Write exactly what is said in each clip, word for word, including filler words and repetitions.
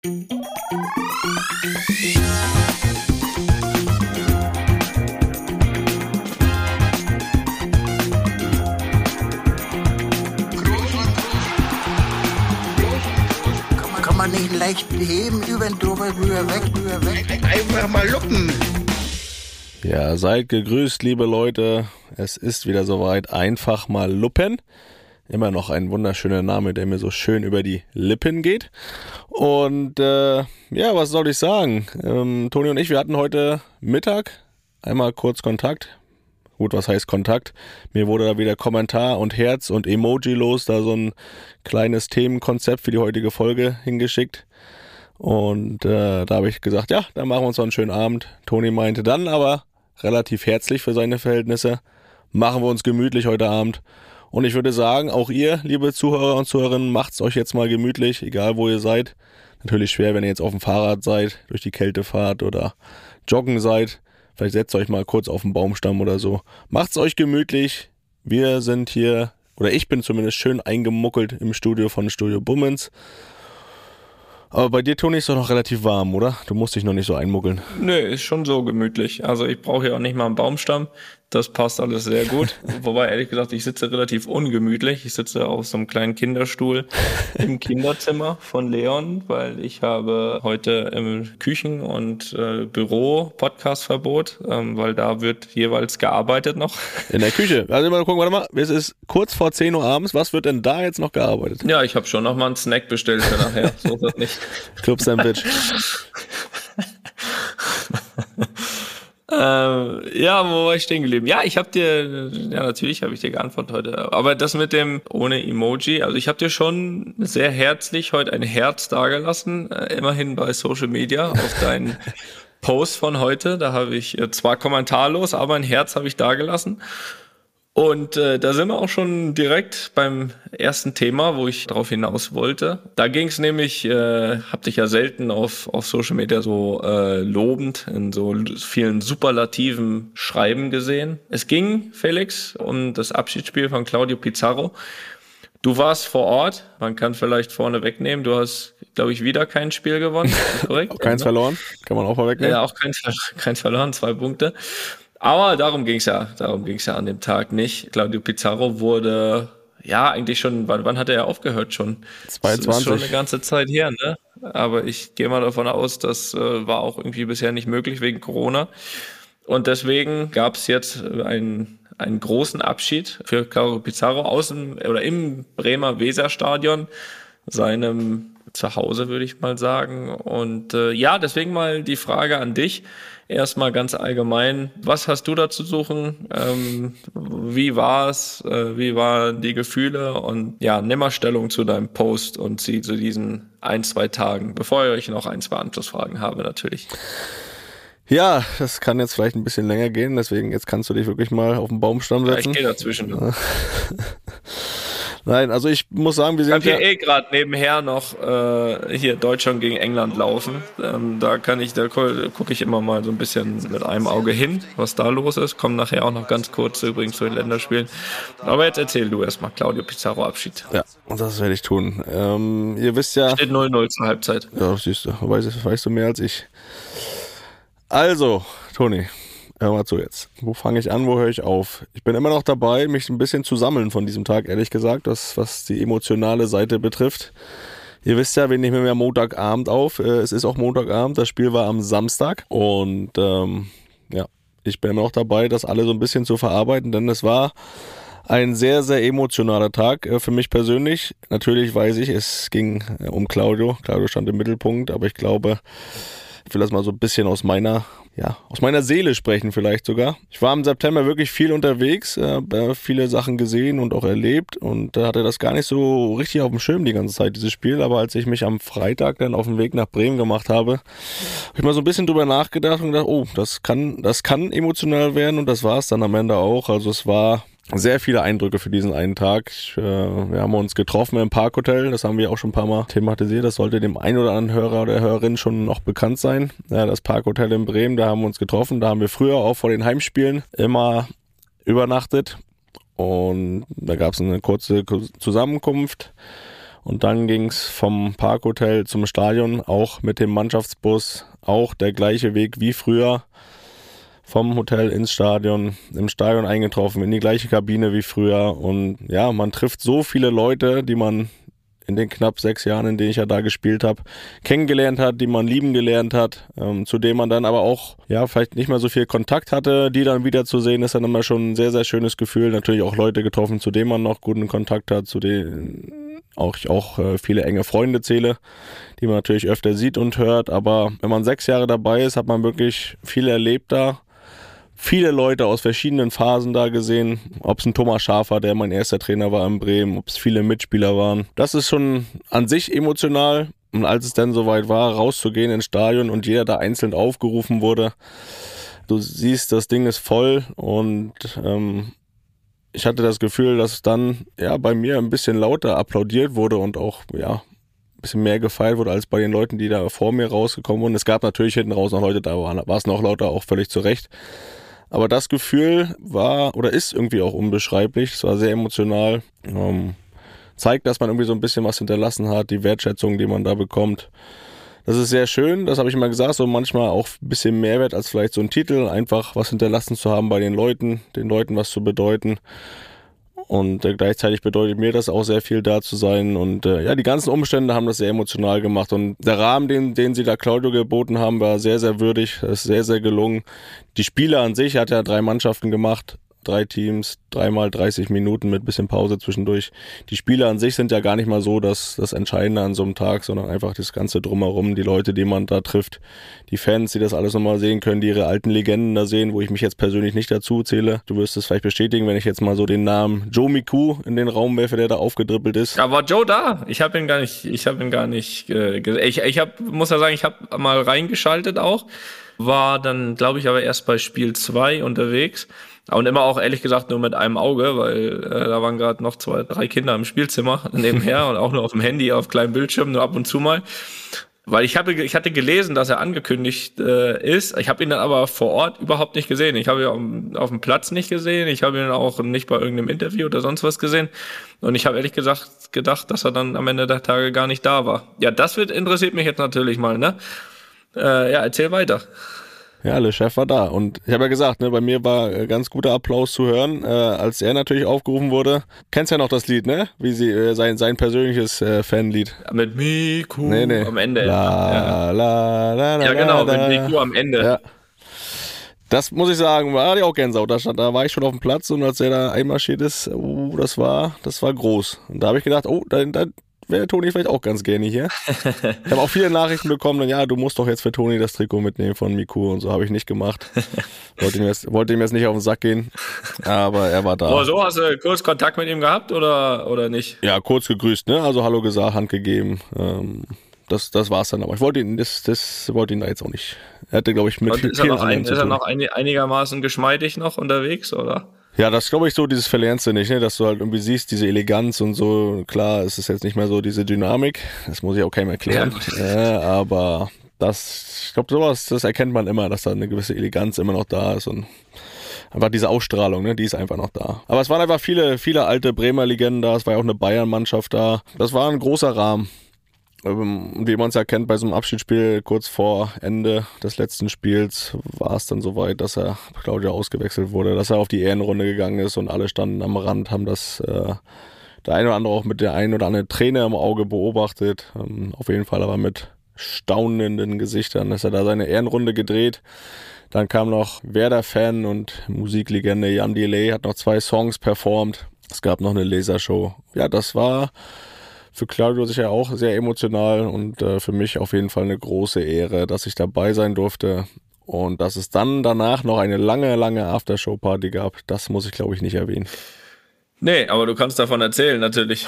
Kann man nicht leicht heben, über den drüber, rüber, weg, rüber, weg. Einfach mal luppen. Ja, seid gegrüßt, liebe Leute. Es ist wieder soweit. Einfach mal luppen. Immer noch ein wunderschöner Name, der mir so schön über die Lippen geht. Und äh, ja, was soll ich sagen? Ähm, Toni und ich, wir hatten heute Mittag einmal kurz Kontakt. Gut, was heißt Kontakt? Mir wurde da wieder Kommentar und Herz und Emoji los, da so ein kleines Themenkonzept für die heutige Folge hingeschickt. Und äh, da habe ich gesagt, ja, dann machen wir uns noch einen schönen Abend. Toni meinte dann aber relativ herzlich für seine Verhältnisse, machen wir uns gemütlich heute Abend. Und ich würde sagen, auch ihr, liebe Zuhörer und Zuhörerinnen, macht's euch jetzt mal gemütlich, egal wo ihr seid. Natürlich schwer, wenn ihr jetzt auf dem Fahrrad seid, durch die Kälte fahrt oder joggen seid. Vielleicht setzt euch mal kurz auf den Baumstamm oder so. Macht's euch gemütlich. Wir sind hier, oder ich bin zumindest schön eingemuckelt im Studio von Studio Bummens. Aber bei dir, Toni, ist doch noch relativ warm, oder? Du musst dich noch nicht so einmuckeln. Nö, ist schon so gemütlich. Also ich brauche ja auch nicht mal einen Baumstamm. Das passt alles sehr gut. Wobei, ehrlich gesagt, ich sitze relativ ungemütlich. Ich sitze auf so einem kleinen Kinderstuhl im Kinderzimmer von Leon, weil ich habe heute im Küchen- und äh, Büro Podcast-Verbot, ähm, weil da wird jeweils gearbeitet noch. In der Küche? Also mal gucken, warte mal, es ist kurz vor zehn Uhr abends. Was wird denn da jetzt noch gearbeitet? Ja, ich habe schon noch mal einen Snack bestellt für nachher. So ist das nicht. Club-Sandwich. Ähm, ja, wo war ich stehen geblieben? Ja, ich habe dir, ja natürlich habe ich dir geantwortet heute, aber das mit dem ohne Emoji, also ich habe dir schon sehr herzlich heute ein Herz dagelassen, äh, immerhin bei Social Media auf deinen Post von heute, da habe ich äh, zwar kommentarlos, aber ein Herz habe ich dagelassen. Und äh, da sind wir auch schon direkt beim ersten Thema, wo ich darauf hinaus wollte. Da ging es nämlich, äh, hab dich ja selten auf auf Social Media so äh, lobend in so vielen superlativen Schreiben gesehen. Es ging, Felix, um das Abschiedsspiel von Claudio Pizarro. Du warst vor Ort, man kann vielleicht vorne wegnehmen, du hast, glaube ich, wieder kein Spiel gewonnen, korrekt? Auch keins verloren, kann man auch vorwegnehmen. Ja, auch keins, keins verloren, zwei Punkte. Aber darum ging's ja, darum ging's ja an dem Tag nicht. Claudio Pizarro wurde, ja, eigentlich schon, wann, wann hat er ja aufgehört schon? zweiundzwanzig. Das ist schon eine ganze Zeit her, ne? Aber ich gehe mal davon aus, das äh, war auch irgendwie bisher nicht möglich wegen Corona. Und deswegen gab's jetzt einen, einen großen Abschied für Claudio Pizarro aus dem, oder im Bremer Weserstadion, seinem Zuhause, würde ich mal sagen. Und äh, ja, deswegen mal die Frage an dich. Erstmal ganz allgemein, was hast du da zu suchen? Ähm, wie war's? Äh, wie waren die Gefühle? Und ja, nimm mal Stellung zu deinem Post und sie zu diesen ein, zwei Tagen, bevor ich noch ein, zwei Anschlussfragen habe natürlich. Ja, das kann jetzt vielleicht ein bisschen länger gehen, deswegen jetzt kannst du dich wirklich mal auf den Baumstamm setzen. Ja, ich gehe dazwischen. Nein, also ich muss sagen, wir sind ich kann hier ja eh gerade nebenher noch äh, hier Deutschland gegen England laufen. Ähm, da kann ich, da gucke ich immer mal so ein bisschen mit einem Auge hin, was da los ist. Kommen nachher auch noch ganz kurz übrigens zu den Länderspielen. Aber jetzt erzähl du erstmal Claudio Pizarro Abschied. Ja, und das werde ich tun. Ähm, ihr wisst ja... Steht null null zur Halbzeit. Ja, siehst du, weißt, weißt du mehr als ich. Also, Toni, hör mal zu jetzt. Wo fange ich an, wo höre ich auf? Ich bin immer noch dabei, mich ein bisschen zu sammeln von diesem Tag, ehrlich gesagt, das, was die emotionale Seite betrifft. Ihr wisst ja, wir nehmen ja Montagabend auf. Es ist auch Montagabend, das Spiel war am Samstag. Und ähm, ja, ich bin immer noch dabei, das alle so ein bisschen zu verarbeiten, denn es war ein sehr, sehr emotionaler Tag für mich persönlich. Natürlich weiß ich, es ging um Claudio. Claudio stand im Mittelpunkt, aber ich glaube... Ich will das mal so ein bisschen aus meiner, ja, aus meiner Seele sprechen vielleicht sogar. Ich war im September wirklich viel unterwegs, äh, viele Sachen gesehen und auch erlebt und äh, hatte das gar nicht so richtig auf dem Schirm die ganze Zeit, dieses Spiel. Aber als ich mich am Freitag dann auf den Weg nach Bremen gemacht habe, habe ich mal so ein bisschen drüber nachgedacht und gedacht, oh, das kann, das kann emotional werden und das war es dann am Ende auch. Also es war sehr viele Eindrücke für diesen einen Tag. Ich, äh, wir haben uns getroffen im Parkhotel, das haben wir auch schon ein paar Mal thematisiert. Das sollte dem einen oder anderen Hörer oder Hörerin schon noch bekannt sein. Ja, das Parkhotel in Bremen, da haben wir uns getroffen. Da haben wir früher auch vor den Heimspielen immer übernachtet. Und da gab es eine kurze Zusammenkunft. Und dann ging's vom Parkhotel zum Stadion, auch mit dem Mannschaftsbus, auch der gleiche Weg wie früher. Vom Hotel ins Stadion, im Stadion eingetroffen, in die gleiche Kabine wie früher. Und ja, man trifft so viele Leute, die man in den knapp sechs Jahren, in denen ich ja da gespielt habe, kennengelernt hat, die man lieben gelernt hat, ähm, zu denen man dann aber auch, ja, vielleicht nicht mehr so viel Kontakt hatte, die dann wieder zu sehen, ist dann immer schon ein sehr, sehr schönes Gefühl. Natürlich auch Leute getroffen, zu denen man noch guten Kontakt hat, zu denen auch ich auch äh, viele enge Freunde zähle, die man natürlich öfter sieht und hört. Aber wenn man sechs Jahre dabei ist, hat man wirklich viel erlebt da. Viele Leute aus verschiedenen Phasen da gesehen, ob es ein Thomas Schafer, der mein erster Trainer war in Bremen, ob es viele Mitspieler waren. Das ist schon an sich emotional. Und als es dann soweit war, rauszugehen ins Stadion und jeder da einzeln aufgerufen wurde, du siehst, das Ding ist voll und ähm, ich hatte das Gefühl, dass dann ja bei mir ein bisschen lauter applaudiert wurde und auch ja ein bisschen mehr gefeiert wurde als bei den Leuten, die da vor mir rausgekommen wurden. Es gab natürlich hinten raus noch Leute, da waren, war es noch lauter, auch völlig zu Recht. Aber das Gefühl war oder ist irgendwie auch unbeschreiblich. Es war sehr emotional. Ähm, zeigt, dass man irgendwie so ein bisschen was hinterlassen hat, die Wertschätzung, die man da bekommt. Das ist sehr schön, das habe ich immer gesagt, so manchmal auch ein bisschen Mehrwert als vielleicht so ein Titel, einfach was hinterlassen zu haben bei den Leuten, den Leuten was zu bedeuten. Und äh, gleichzeitig bedeutet mir das auch sehr viel, da zu sein. Und äh, ja, die ganzen Umstände haben das sehr emotional gemacht. Und der Rahmen, den, den sie da Claudio geboten haben, war sehr, sehr würdig. Das ist sehr, sehr gelungen. Die Spiele an sich, hat ja drei Mannschaften gemacht. Drei Teams, dreimal dreißig Minuten mit bisschen Pause zwischendurch. Die Spiele an sich sind ja gar nicht mal so das, das Entscheidende an so einem Tag, sondern einfach das Ganze drumherum, die Leute, die man da trifft, die Fans, die das alles nochmal sehen können, die ihre alten Legenden da sehen, wo ich mich jetzt persönlich nicht dazu zähle. Du wirst es vielleicht bestätigen, wenn ich jetzt mal so den Namen Joe Miku in den Raum werfe, der da aufgedribbelt ist. Ja, war Joe da? Ich habe ihn gar nicht, ich habe ihn gar nicht, äh, ich, ich hab, muss ja sagen, ich habe mal reingeschaltet auch, war dann, glaube ich, aber erst bei Spiel zwei unterwegs. Und immer auch, ehrlich gesagt, nur mit einem Auge, weil äh, da waren gerade noch zwei, drei Kinder im Spielzimmer nebenher und auch nur auf dem Handy, auf kleinem Bildschirm, nur ab und zu mal. Weil ich habe, ich hatte gelesen, dass er angekündigt äh, ist. Ich habe ihn dann aber vor Ort überhaupt nicht gesehen. Ich habe ihn auf, auf dem Platz nicht gesehen. Ich habe ihn auch nicht bei irgendeinem Interview oder sonst was gesehen. Und ich habe ehrlich gesagt gedacht, dass er dann am Ende der Tage gar nicht da war. Ja, das wird interessiert mich jetzt natürlich mal, ne? Äh, ja, erzähl weiter. Ja, Le Chef war da und ich habe ja gesagt, ne, bei mir war ganz guter Applaus zu hören, äh, als er natürlich aufgerufen wurde. Kennst ja noch das Lied, ne? Wie sie äh, sein sein persönliches äh, Fanlied. Mit Miku nee, nee. am Ende. La, ja. La, la, la, ja, genau, la, mit Miku am Ende. Ja. Das muss ich sagen, war ja auch Gänsehaut. Da, stand, da war ich schon auf dem Platz und als er da einmarschiert ist, oh, das war, das war groß. Und da habe ich gedacht, oh, da, da wäre Toni vielleicht auch ganz gerne hier. Ich habe auch viele Nachrichten bekommen, dann, ja, du musst doch jetzt für Toni das Trikot mitnehmen von Miku und so, habe ich nicht gemacht. Wollte ihm, jetzt, wollte ihm jetzt nicht auf den Sack gehen, aber er war da. Oh, so, hast du kurz Kontakt mit ihm gehabt oder, oder nicht? Ja, kurz gegrüßt, ne? Also Hallo gesagt, Hand gegeben. Ähm, das, das war's dann aber. Ich wollte ihn, das, das wollte ihn da jetzt auch nicht. Er hatte, glaube ich, mit viel, ist er noch, ein, ist er noch ein, einigermaßen geschmeidig noch unterwegs, oder? Ja, das glaube ich so, dieses verlernst du nicht, ne, dass du halt irgendwie siehst, diese Eleganz und so. Klar, es ist jetzt nicht mehr so diese Dynamik, das muss ich auch keinem erklären, ja. äh, aber das, ich glaube sowas, das erkennt man immer, dass da eine gewisse Eleganz immer noch da ist und einfach diese Ausstrahlung, ne, die ist einfach noch da. Aber es waren einfach viele, viele alte Bremer Legenden da, es war ja auch eine Bayern-Mannschaft da. Das war ein großer Rahmen. Wie man es ja kennt, bei so einem Abschiedsspiel kurz vor Ende des letzten Spiels war es dann soweit, dass er Claudio ausgewechselt wurde, dass er auf die Ehrenrunde gegangen ist und alle standen am Rand, haben das äh, der eine oder andere auch mit der einen oder anderen Träne im Auge beobachtet. Ähm, auf jeden Fall aber mit staunenden Gesichtern ist er da seine Ehrenrunde gedreht. Dann kam noch Werder-Fan und Musiklegende Jan Delay, hat noch zwei Songs performt. Es gab noch eine Lasershow. Ja, das war für Claudio sicher auch sehr emotional und äh, für mich auf jeden Fall eine große Ehre, dass ich dabei sein durfte und dass es dann danach noch eine lange, lange Aftershow-Party gab. Das muss ich, glaube ich, nicht erwähnen. Nee, aber du kannst davon erzählen, natürlich.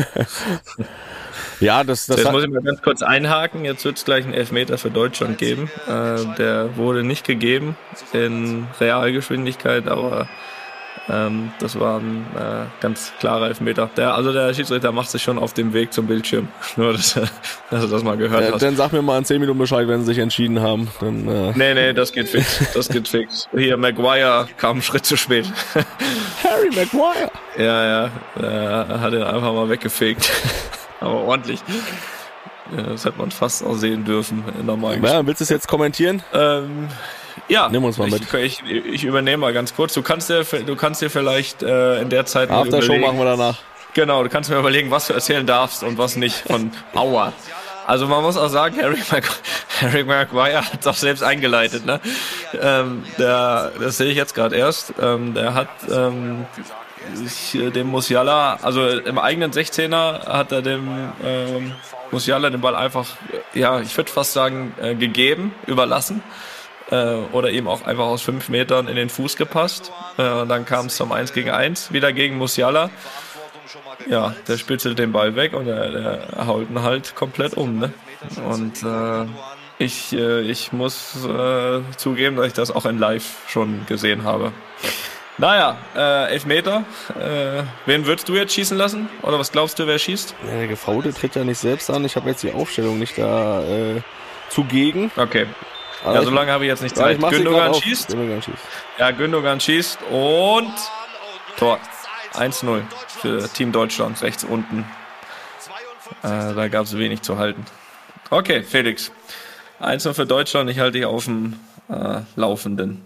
Ja, das... das Jetzt muss ich mal ganz kurz einhaken. Jetzt wird es gleich einen Elfmeter für Deutschland geben. Äh, der wurde nicht gegeben in Realgeschwindigkeit, aber... Ähm, das war ein äh, ganz klarer Elfmeter. Der, also der Schiedsrichter macht sich schon auf dem Weg zum Bildschirm. Nur, dass, dass du das mal gehört äh, hast. Dann sag mir mal in zehn Minuten Bescheid, wenn sie sich entschieden haben. Dann, äh nee, nee, das geht fix. Das geht fix. Hier, Maguire kam einen Schritt zu spät. Harry Maguire! Ja, ja. Er hat ihn einfach mal weggefegt. Aber ordentlich. Ja, das hätte man fast auch sehen dürfen. Normal. Ja, willst du es jetzt kommentieren? Ähm, ja. Nimm uns mal mit. Ich, ich, ich übernehme mal ganz kurz. Du kannst dir, du kannst dir vielleicht äh, in der Zeit After Show machen wir danach. Genau, du kannst mir überlegen, was du erzählen darfst und was nicht von Aua. Also man muss auch sagen, Harry, Mag- Harry Maguire hat es auch selbst eingeleitet. Ne? Ähm, der, das sehe ich jetzt gerade erst. Ähm, der hat ähm, ich, dem Musiala, also im eigenen sechzehner hat er dem ähm, Musiala den Ball einfach, ja, ich würde fast sagen, äh, gegeben, überlassen. Äh, oder ihm auch einfach aus fünf Metern in den Fuß gepasst. Äh, und dann kam es zum eins gegen eins, wieder gegen Musiala. Ja, der spitzelt den Ball weg und der, der haut ihn halt komplett um. Ne? Und äh, ich, äh, ich muss äh, zugeben, dass ich das auch in Live schon gesehen habe. Naja, äh, Elfmeter. Äh, wen würdest du jetzt schießen lassen? Oder was glaubst du, wer schießt? Ja, der Gefaulte tritt ja nicht selbst an. Ich habe jetzt die Aufstellung nicht da äh, zugegen. Okay. Aber ja, so lange habe ich jetzt nicht Zeit. Ja, Gündogan schießt. Gündogan schießt. Ja, Gündogan schießt und Tor. eins null für Team Deutschland, rechts unten. Äh, da gab es wenig zu halten. Okay, Felix. eins null für Deutschland, ich halte dich auf dem äh, Laufenden.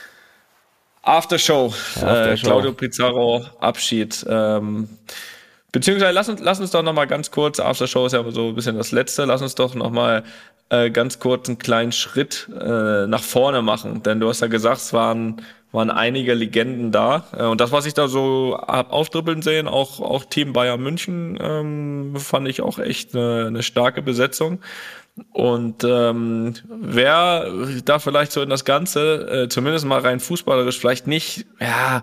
Aftershow, After äh, Claudio Pizarro, Abschied. Ähm, beziehungsweise lass uns, lass uns doch nochmal ganz kurz, Aftershow ist ja so ein bisschen das Letzte, lass uns doch nochmal äh, ganz kurz einen kleinen Schritt äh, nach vorne machen. Denn du hast ja gesagt, es waren waren einige Legenden da. Und das, was ich da so hab auftribbeln sehen, auch, auch Team Bayern München, ähm, fand ich auch echt eine, eine starke Besetzung. Und ähm, wer da vielleicht so in das Ganze, äh, zumindest mal rein fußballerisch, vielleicht nicht, ja,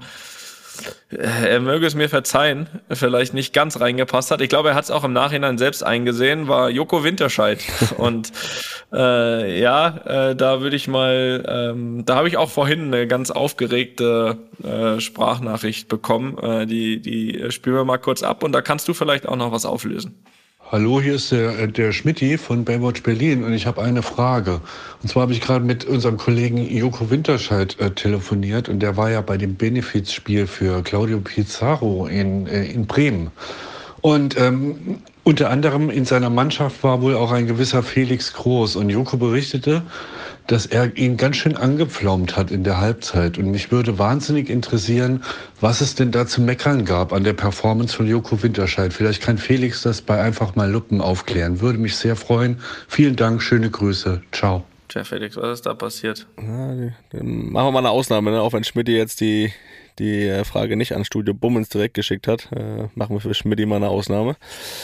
er möge es mir verzeihen, vielleicht nicht ganz reingepasst hat. Ich glaube, er hat es auch im Nachhinein selbst eingesehen, war Joko Winterscheid. Und äh, ja, äh, da würde ich mal, ähm, da habe ich auch vorhin eine ganz aufgeregte äh, Sprachnachricht bekommen. Äh, die, die spielen wir mal kurz ab und da kannst du vielleicht auch noch was auflösen. Hallo, hier ist der, der Schmidti von Baywatch Berlin und ich habe eine Frage. Und zwar habe ich gerade mit unserem Kollegen Joko Winterscheid äh, telefoniert und der war ja bei dem Benefizspiel für Claudio Pizarro in, äh, in Bremen. Und ähm, unter anderem in seiner Mannschaft war wohl auch ein gewisser Felix Groß. Und Joko berichtete, dass er ihn ganz schön angepflaumt hat in der Halbzeit. Und mich würde wahnsinnig interessieren, was es denn da zu meckern gab an der Performance von Joko Winterscheid. Vielleicht kann Felix das bei einfach mal Luppen aufklären. Würde mich sehr freuen. Vielen Dank, schöne Grüße. Ciao. Tja, Felix, was ist da passiert? Ja, dann machen wir mal eine Ausnahme, ne? Auch wenn Schmidti jetzt die, die Frage nicht an Studio Bummens direkt geschickt hat. Äh, machen wir für Schmidti mal eine Ausnahme.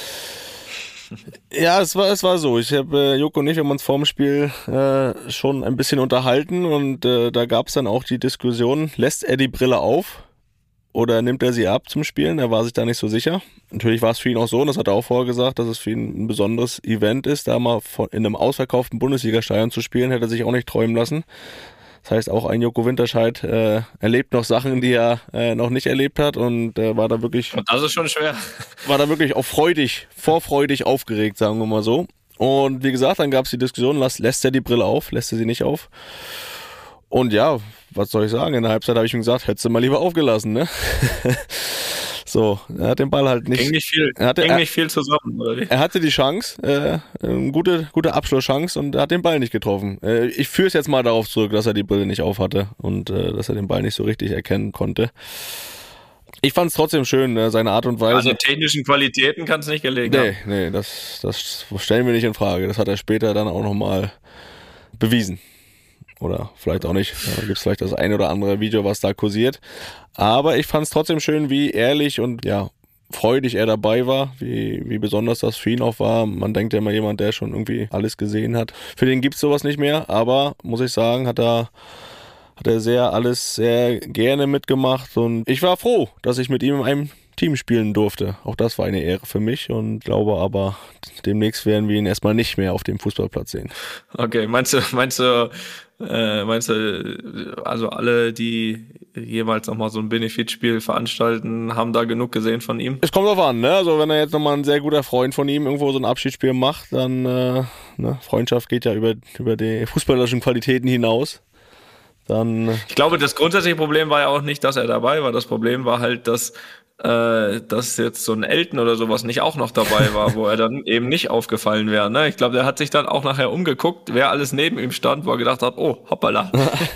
Ja, es war, es war so. Ich habe äh, Joko und ich, wir haben uns vorm Spiel äh, schon ein bisschen unterhalten und äh, da gab es dann auch die Diskussion, lässt er die Brille auf oder nimmt er sie ab zum Spielen? Er war sich da nicht so sicher. Natürlich war es für ihn auch so, und das hat er auch vorher gesagt, dass es für ihn ein besonderes Event ist, da mal von, in einem ausverkauften Bundesliga-Stadion zu spielen, hätte er sich auch nicht träumen lassen. Das heißt, auch ein Joko Winterscheid äh, erlebt noch Sachen, die er äh, noch nicht erlebt hat und äh, war da wirklich... Und das ist schon schwer. War da wirklich auch freudig, vorfreudig aufgeregt, sagen wir mal so. Und wie gesagt, dann gab es die Diskussion, lässt, lässt er die Brille auf, lässt er sie nicht auf? Und ja, was soll ich sagen, in der Halbzeit habe ich ihm gesagt, hättest du mal lieber aufgelassen, ne? So, er hat den Ball halt nicht... Ging nicht viel, er hatte, ging er, nicht viel zusammen, oder wie? Er hatte die Chance, äh, eine gute, gute Abschlusschance und er hat den Ball nicht getroffen. Äh, ich führe es jetzt mal darauf zurück, dass er die Brille nicht auf hatte und äh, dass er den Ball nicht so richtig erkennen konnte. Ich fand es trotzdem schön, äh, seine Art und Weise. An den technischen Qualitäten kann es nicht gelegen nee, haben. Nee, das, das stellen wir nicht in Frage. Das hat er später dann auch nochmal bewiesen. Oder vielleicht auch nicht. Da gibt es vielleicht das ein oder andere Video, was da kursiert. Aber ich fand es trotzdem schön, wie ehrlich und ja freudig er dabei war, wie, wie besonders das für ihn auch war. Man denkt ja immer, jemand, der schon irgendwie alles gesehen hat. Für den gibt's sowas nicht mehr, aber muss ich sagen, hat er, hat er sehr alles sehr gerne mitgemacht und ich war froh, dass ich mit ihm in einem Team spielen durfte. Auch das war eine Ehre für mich und glaube aber, demnächst werden wir ihn erstmal nicht mehr auf dem Fußballplatz sehen. Okay, meinst du, meinst du, äh, meinst du, also alle, die jemals nochmal so ein Benefitspiel veranstalten, haben da genug gesehen von ihm? Es kommt drauf an, ne? Also wenn er jetzt nochmal ein sehr guter Freund von ihm irgendwo so ein Abschiedsspiel macht, dann, äh, ne? Freundschaft geht ja über, über die fußballerischen Qualitäten hinaus. Dann. Ich glaube, das grundsätzliche Problem war ja auch nicht, dass er dabei war. Das Problem war halt, dass äh, dass jetzt so ein Elton oder sowas nicht auch noch dabei war, wo er dann eben nicht aufgefallen wäre. Ne? Ich glaube, der hat sich dann auch nachher umgeguckt, wer alles neben ihm stand, wo er gedacht hat, oh, hoppala.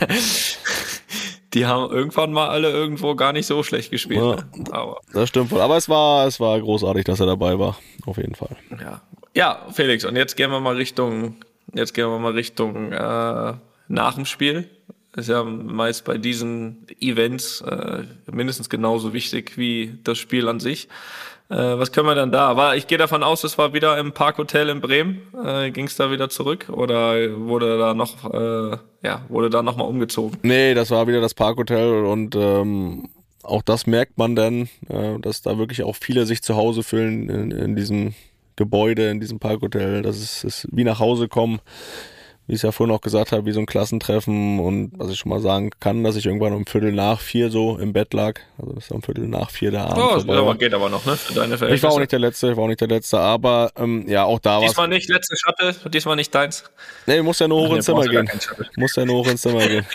Die haben irgendwann mal alle irgendwo gar nicht so schlecht gespielt. Ja, ne? Aber das stimmt wohl. Aber es war, es war großartig, dass er dabei war. Auf jeden Fall. ja, ja, Felix, und jetzt gehen wir mal Richtung, jetzt gehen wir mal Richtung äh, nach dem Spiel. Ist ja meist bei diesen Events äh, mindestens genauso wichtig wie das Spiel an sich. Äh, was können wir dann da? Aber ich gehe davon aus, es war wieder im Parkhotel in Bremen. Äh, Ging es da wieder zurück oder wurde da noch, äh, ja, wurde da noch mal umgezogen? Nee, das war wieder das Parkhotel und ähm, auch das merkt man dann, äh, dass da wirklich auch viele sich zu Hause fühlen in, in diesem Gebäude, in diesem Parkhotel. Das ist, ist wie nach Hause kommen. Wie ich es ja vorhin auch gesagt habe, wie so ein Klassentreffen und was ich schon mal sagen kann, dass ich irgendwann um Viertel nach vier so im Bett lag. Also das ist um Viertel nach vier der Abend. Oh, das aber geht aber noch, ne? Für deine Verhältnisse. Ich war auch nicht der Letzte, ich war auch nicht der Letzte, aber ähm, ja, auch da war Diesmal nicht, letzte Shuttle, diesmal nicht deins. Nee, muss ja nur hoch Ach, ins nee, Zimmer brauchst du gehen. gar keinen Shuttle. Muss ja nur hoch ins Zimmer gehen.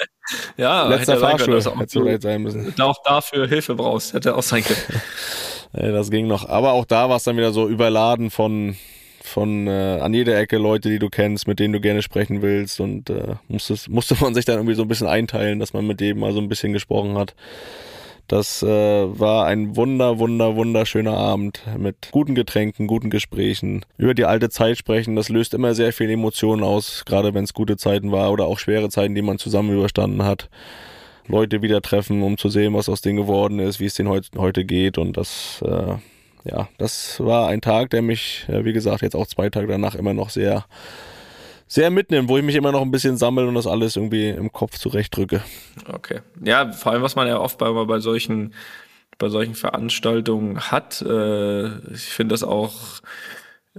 Ja, Letzter hätte sein Fahrstuhl, können, dass hätte auch vielleicht sein müssen. du auch dafür Hilfe brauchst, hätte auch sein können. Ja, das ging noch. Aber auch da war es dann wieder so überladen von von äh, an jeder Ecke Leute, die du kennst, mit denen du gerne sprechen willst und äh, musstest, musste man sich dann irgendwie so ein bisschen einteilen, dass man mit dem mal so ein bisschen gesprochen hat. Das äh, war ein wunder, wunder, wunderschöner Abend mit guten Getränken, guten Gesprächen, über die alte Zeit sprechen. Das löst immer sehr viel Emotionen aus, gerade wenn es gute Zeiten war oder auch schwere Zeiten, die man zusammen überstanden hat. Leute wieder treffen, um zu sehen, was aus denen geworden ist, wie es denen heut, heute geht und das äh, ja, das war ein Tag, der mich, wie gesagt, jetzt auch zwei Tage danach immer noch sehr, sehr mitnimmt, wo ich mich immer noch ein bisschen sammle und das alles irgendwie im Kopf zurechtdrücke. Okay. Ja, vor allem, was man ja oft bei, bei solchen, bei solchen Veranstaltungen hat, äh, ich finde das auch, äh,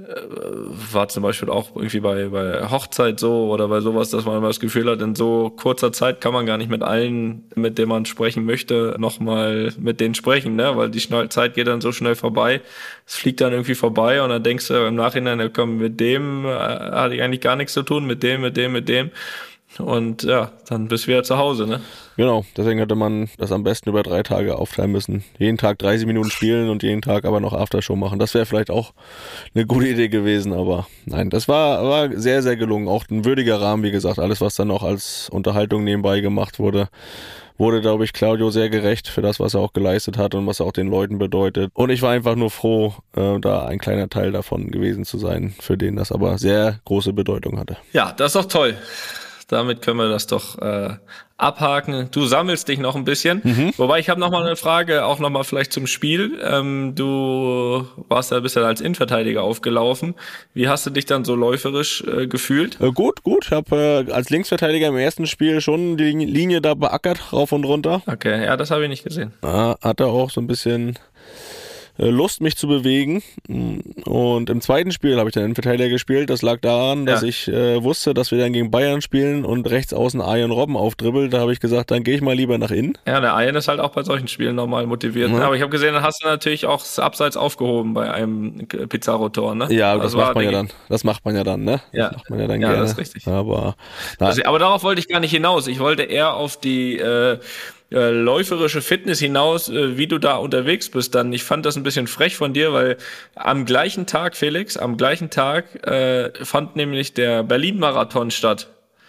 war zum Beispiel auch irgendwie bei, bei Hochzeit so oder bei sowas, dass man immer das Gefühl hat, in so kurzer Zeit kann man gar nicht mit allen, mit denen man sprechen möchte, nochmal mit denen sprechen, ne? Weil die schnell, Zeit geht dann so schnell vorbei, es fliegt dann irgendwie vorbei und dann denkst du im Nachhinein, komm, mit dem äh, hatte ich eigentlich gar nichts zu tun, mit dem, mit dem, mit dem. Und ja, dann bist du wieder zu Hause, ne? Genau, deswegen hätte man das am besten über drei Tage aufteilen müssen. Jeden Tag dreißig Minuten spielen und jeden Tag aber noch Aftershow machen. Das wäre vielleicht auch eine gute Idee gewesen, aber nein, das war, war sehr, sehr gelungen. Auch ein würdiger Rahmen, wie gesagt. Alles, was dann noch als Unterhaltung nebenbei gemacht wurde, wurde, glaube ich, Claudio sehr gerecht für das, was er auch geleistet hat und was er auch den Leuten bedeutet. Und ich war einfach nur froh, äh, da ein kleiner Teil davon gewesen zu sein, für den das aber sehr große Bedeutung hatte. Ja, das ist doch toll. Damit können wir das doch äh, abhaken. Du sammelst dich noch ein bisschen. Mhm. Wobei, ich habe noch mal eine Frage, auch noch mal vielleicht zum Spiel. Ähm, du warst ja bisher als Innenverteidiger aufgelaufen. Wie hast du dich dann so läuferisch äh, gefühlt? Äh, gut, gut. Ich habe äh, als Linksverteidiger im ersten Spiel schon die Linie da beackert, rauf und runter. Okay, ja, das habe ich nicht gesehen. Ja, hatte auch so ein bisschen Lust, mich zu bewegen. Und im zweiten Spiel habe ich dann Innenverteidiger gespielt. Das lag daran, dass ja. ich äh, wusste, dass wir dann gegen Bayern spielen und rechts außen Arjen Robben aufdribbelt. Da habe ich gesagt, dann gehe ich mal lieber nach innen. Ja, der Arjen ist halt auch bei solchen Spielen normal motiviert. Ja. Aber ich habe gesehen, dann hast du natürlich auch das Abseits aufgehoben bei einem Pizarro-Tor, ne? Ja, das, das macht man ja dann. Das macht man ja dann, ne? Ja, das macht man ja dann ja, gerne. Das ist richtig. Aber, also, aber darauf wollte ich gar nicht hinaus. Ich wollte eher auf die äh, äh, läuferische Fitness hinaus, äh, wie du da unterwegs bist. Dann, ich fand das ein bisschen frech von dir, weil am gleichen Tag, Felix, am gleichen Tag äh, fand nämlich der Berlin-Marathon statt.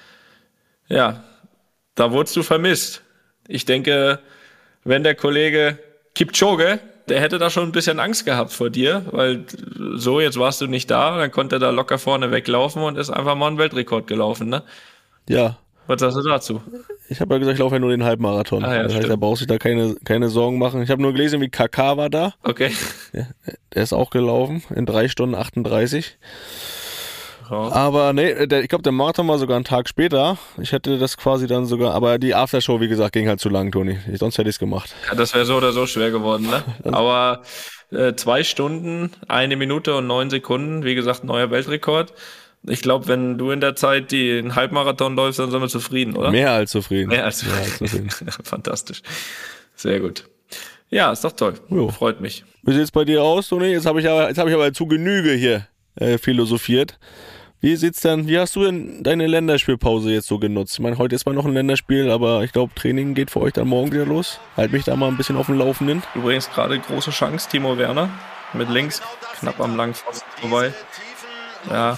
Ja, da wurdest du vermisst. Ich denke, wenn der Kollege Kipchoge, der hätte da schon ein bisschen Angst gehabt vor dir, weil so, jetzt warst du nicht da, dann konnte er da locker vorne weglaufen und ist einfach mal einen Weltrekord gelaufen, ne? Ja. Was sagst du dazu? Ich habe ja gesagt, ich laufe ja nur den Halbmarathon. Ah, ja, das heißt, stimmt. da brauchst du dich da keine, keine Sorgen machen. Ich habe nur gelesen, wie K K war da. Okay. Ja, der ist auch gelaufen in drei Stunden achtunddreißig. Ja. Aber nee, der, ich glaube, der Marathon war sogar einen Tag später. Ich hätte das quasi dann sogar, aber die Aftershow, wie gesagt, ging halt zu lang, Toni. Sonst hätte ich es gemacht. Ja, das wäre so oder so schwer geworden, ne? Aber äh, zwei Stunden, eine Minute und neun Sekunden, wie gesagt, neuer Weltrekord. Ich glaube, wenn du in der Zeit die einen Halbmarathon läufst, dann sind wir zufrieden, oder? Mehr als zufrieden. Mehr als zufrieden. Mehr als zufrieden. Fantastisch. Sehr gut. Ja, ist doch toll. Jo. Freut mich. Wie sieht's bei dir aus, Toni? Jetzt habe ich aber, jetzt habe ich aber zu Genüge hier äh, philosophiert. Wie sieht's denn, wie hast du denn deine Länderspielpause jetzt so genutzt? Ich meine, heute ist mal noch ein Länderspiel, aber ich glaube, Training geht für euch dann morgen wieder los. Halt mich da mal ein bisschen auf dem Laufenden. Übrigens gerade große Chance, Timo Werner mit links, knapp am langen Pfosten vorbei. Ja,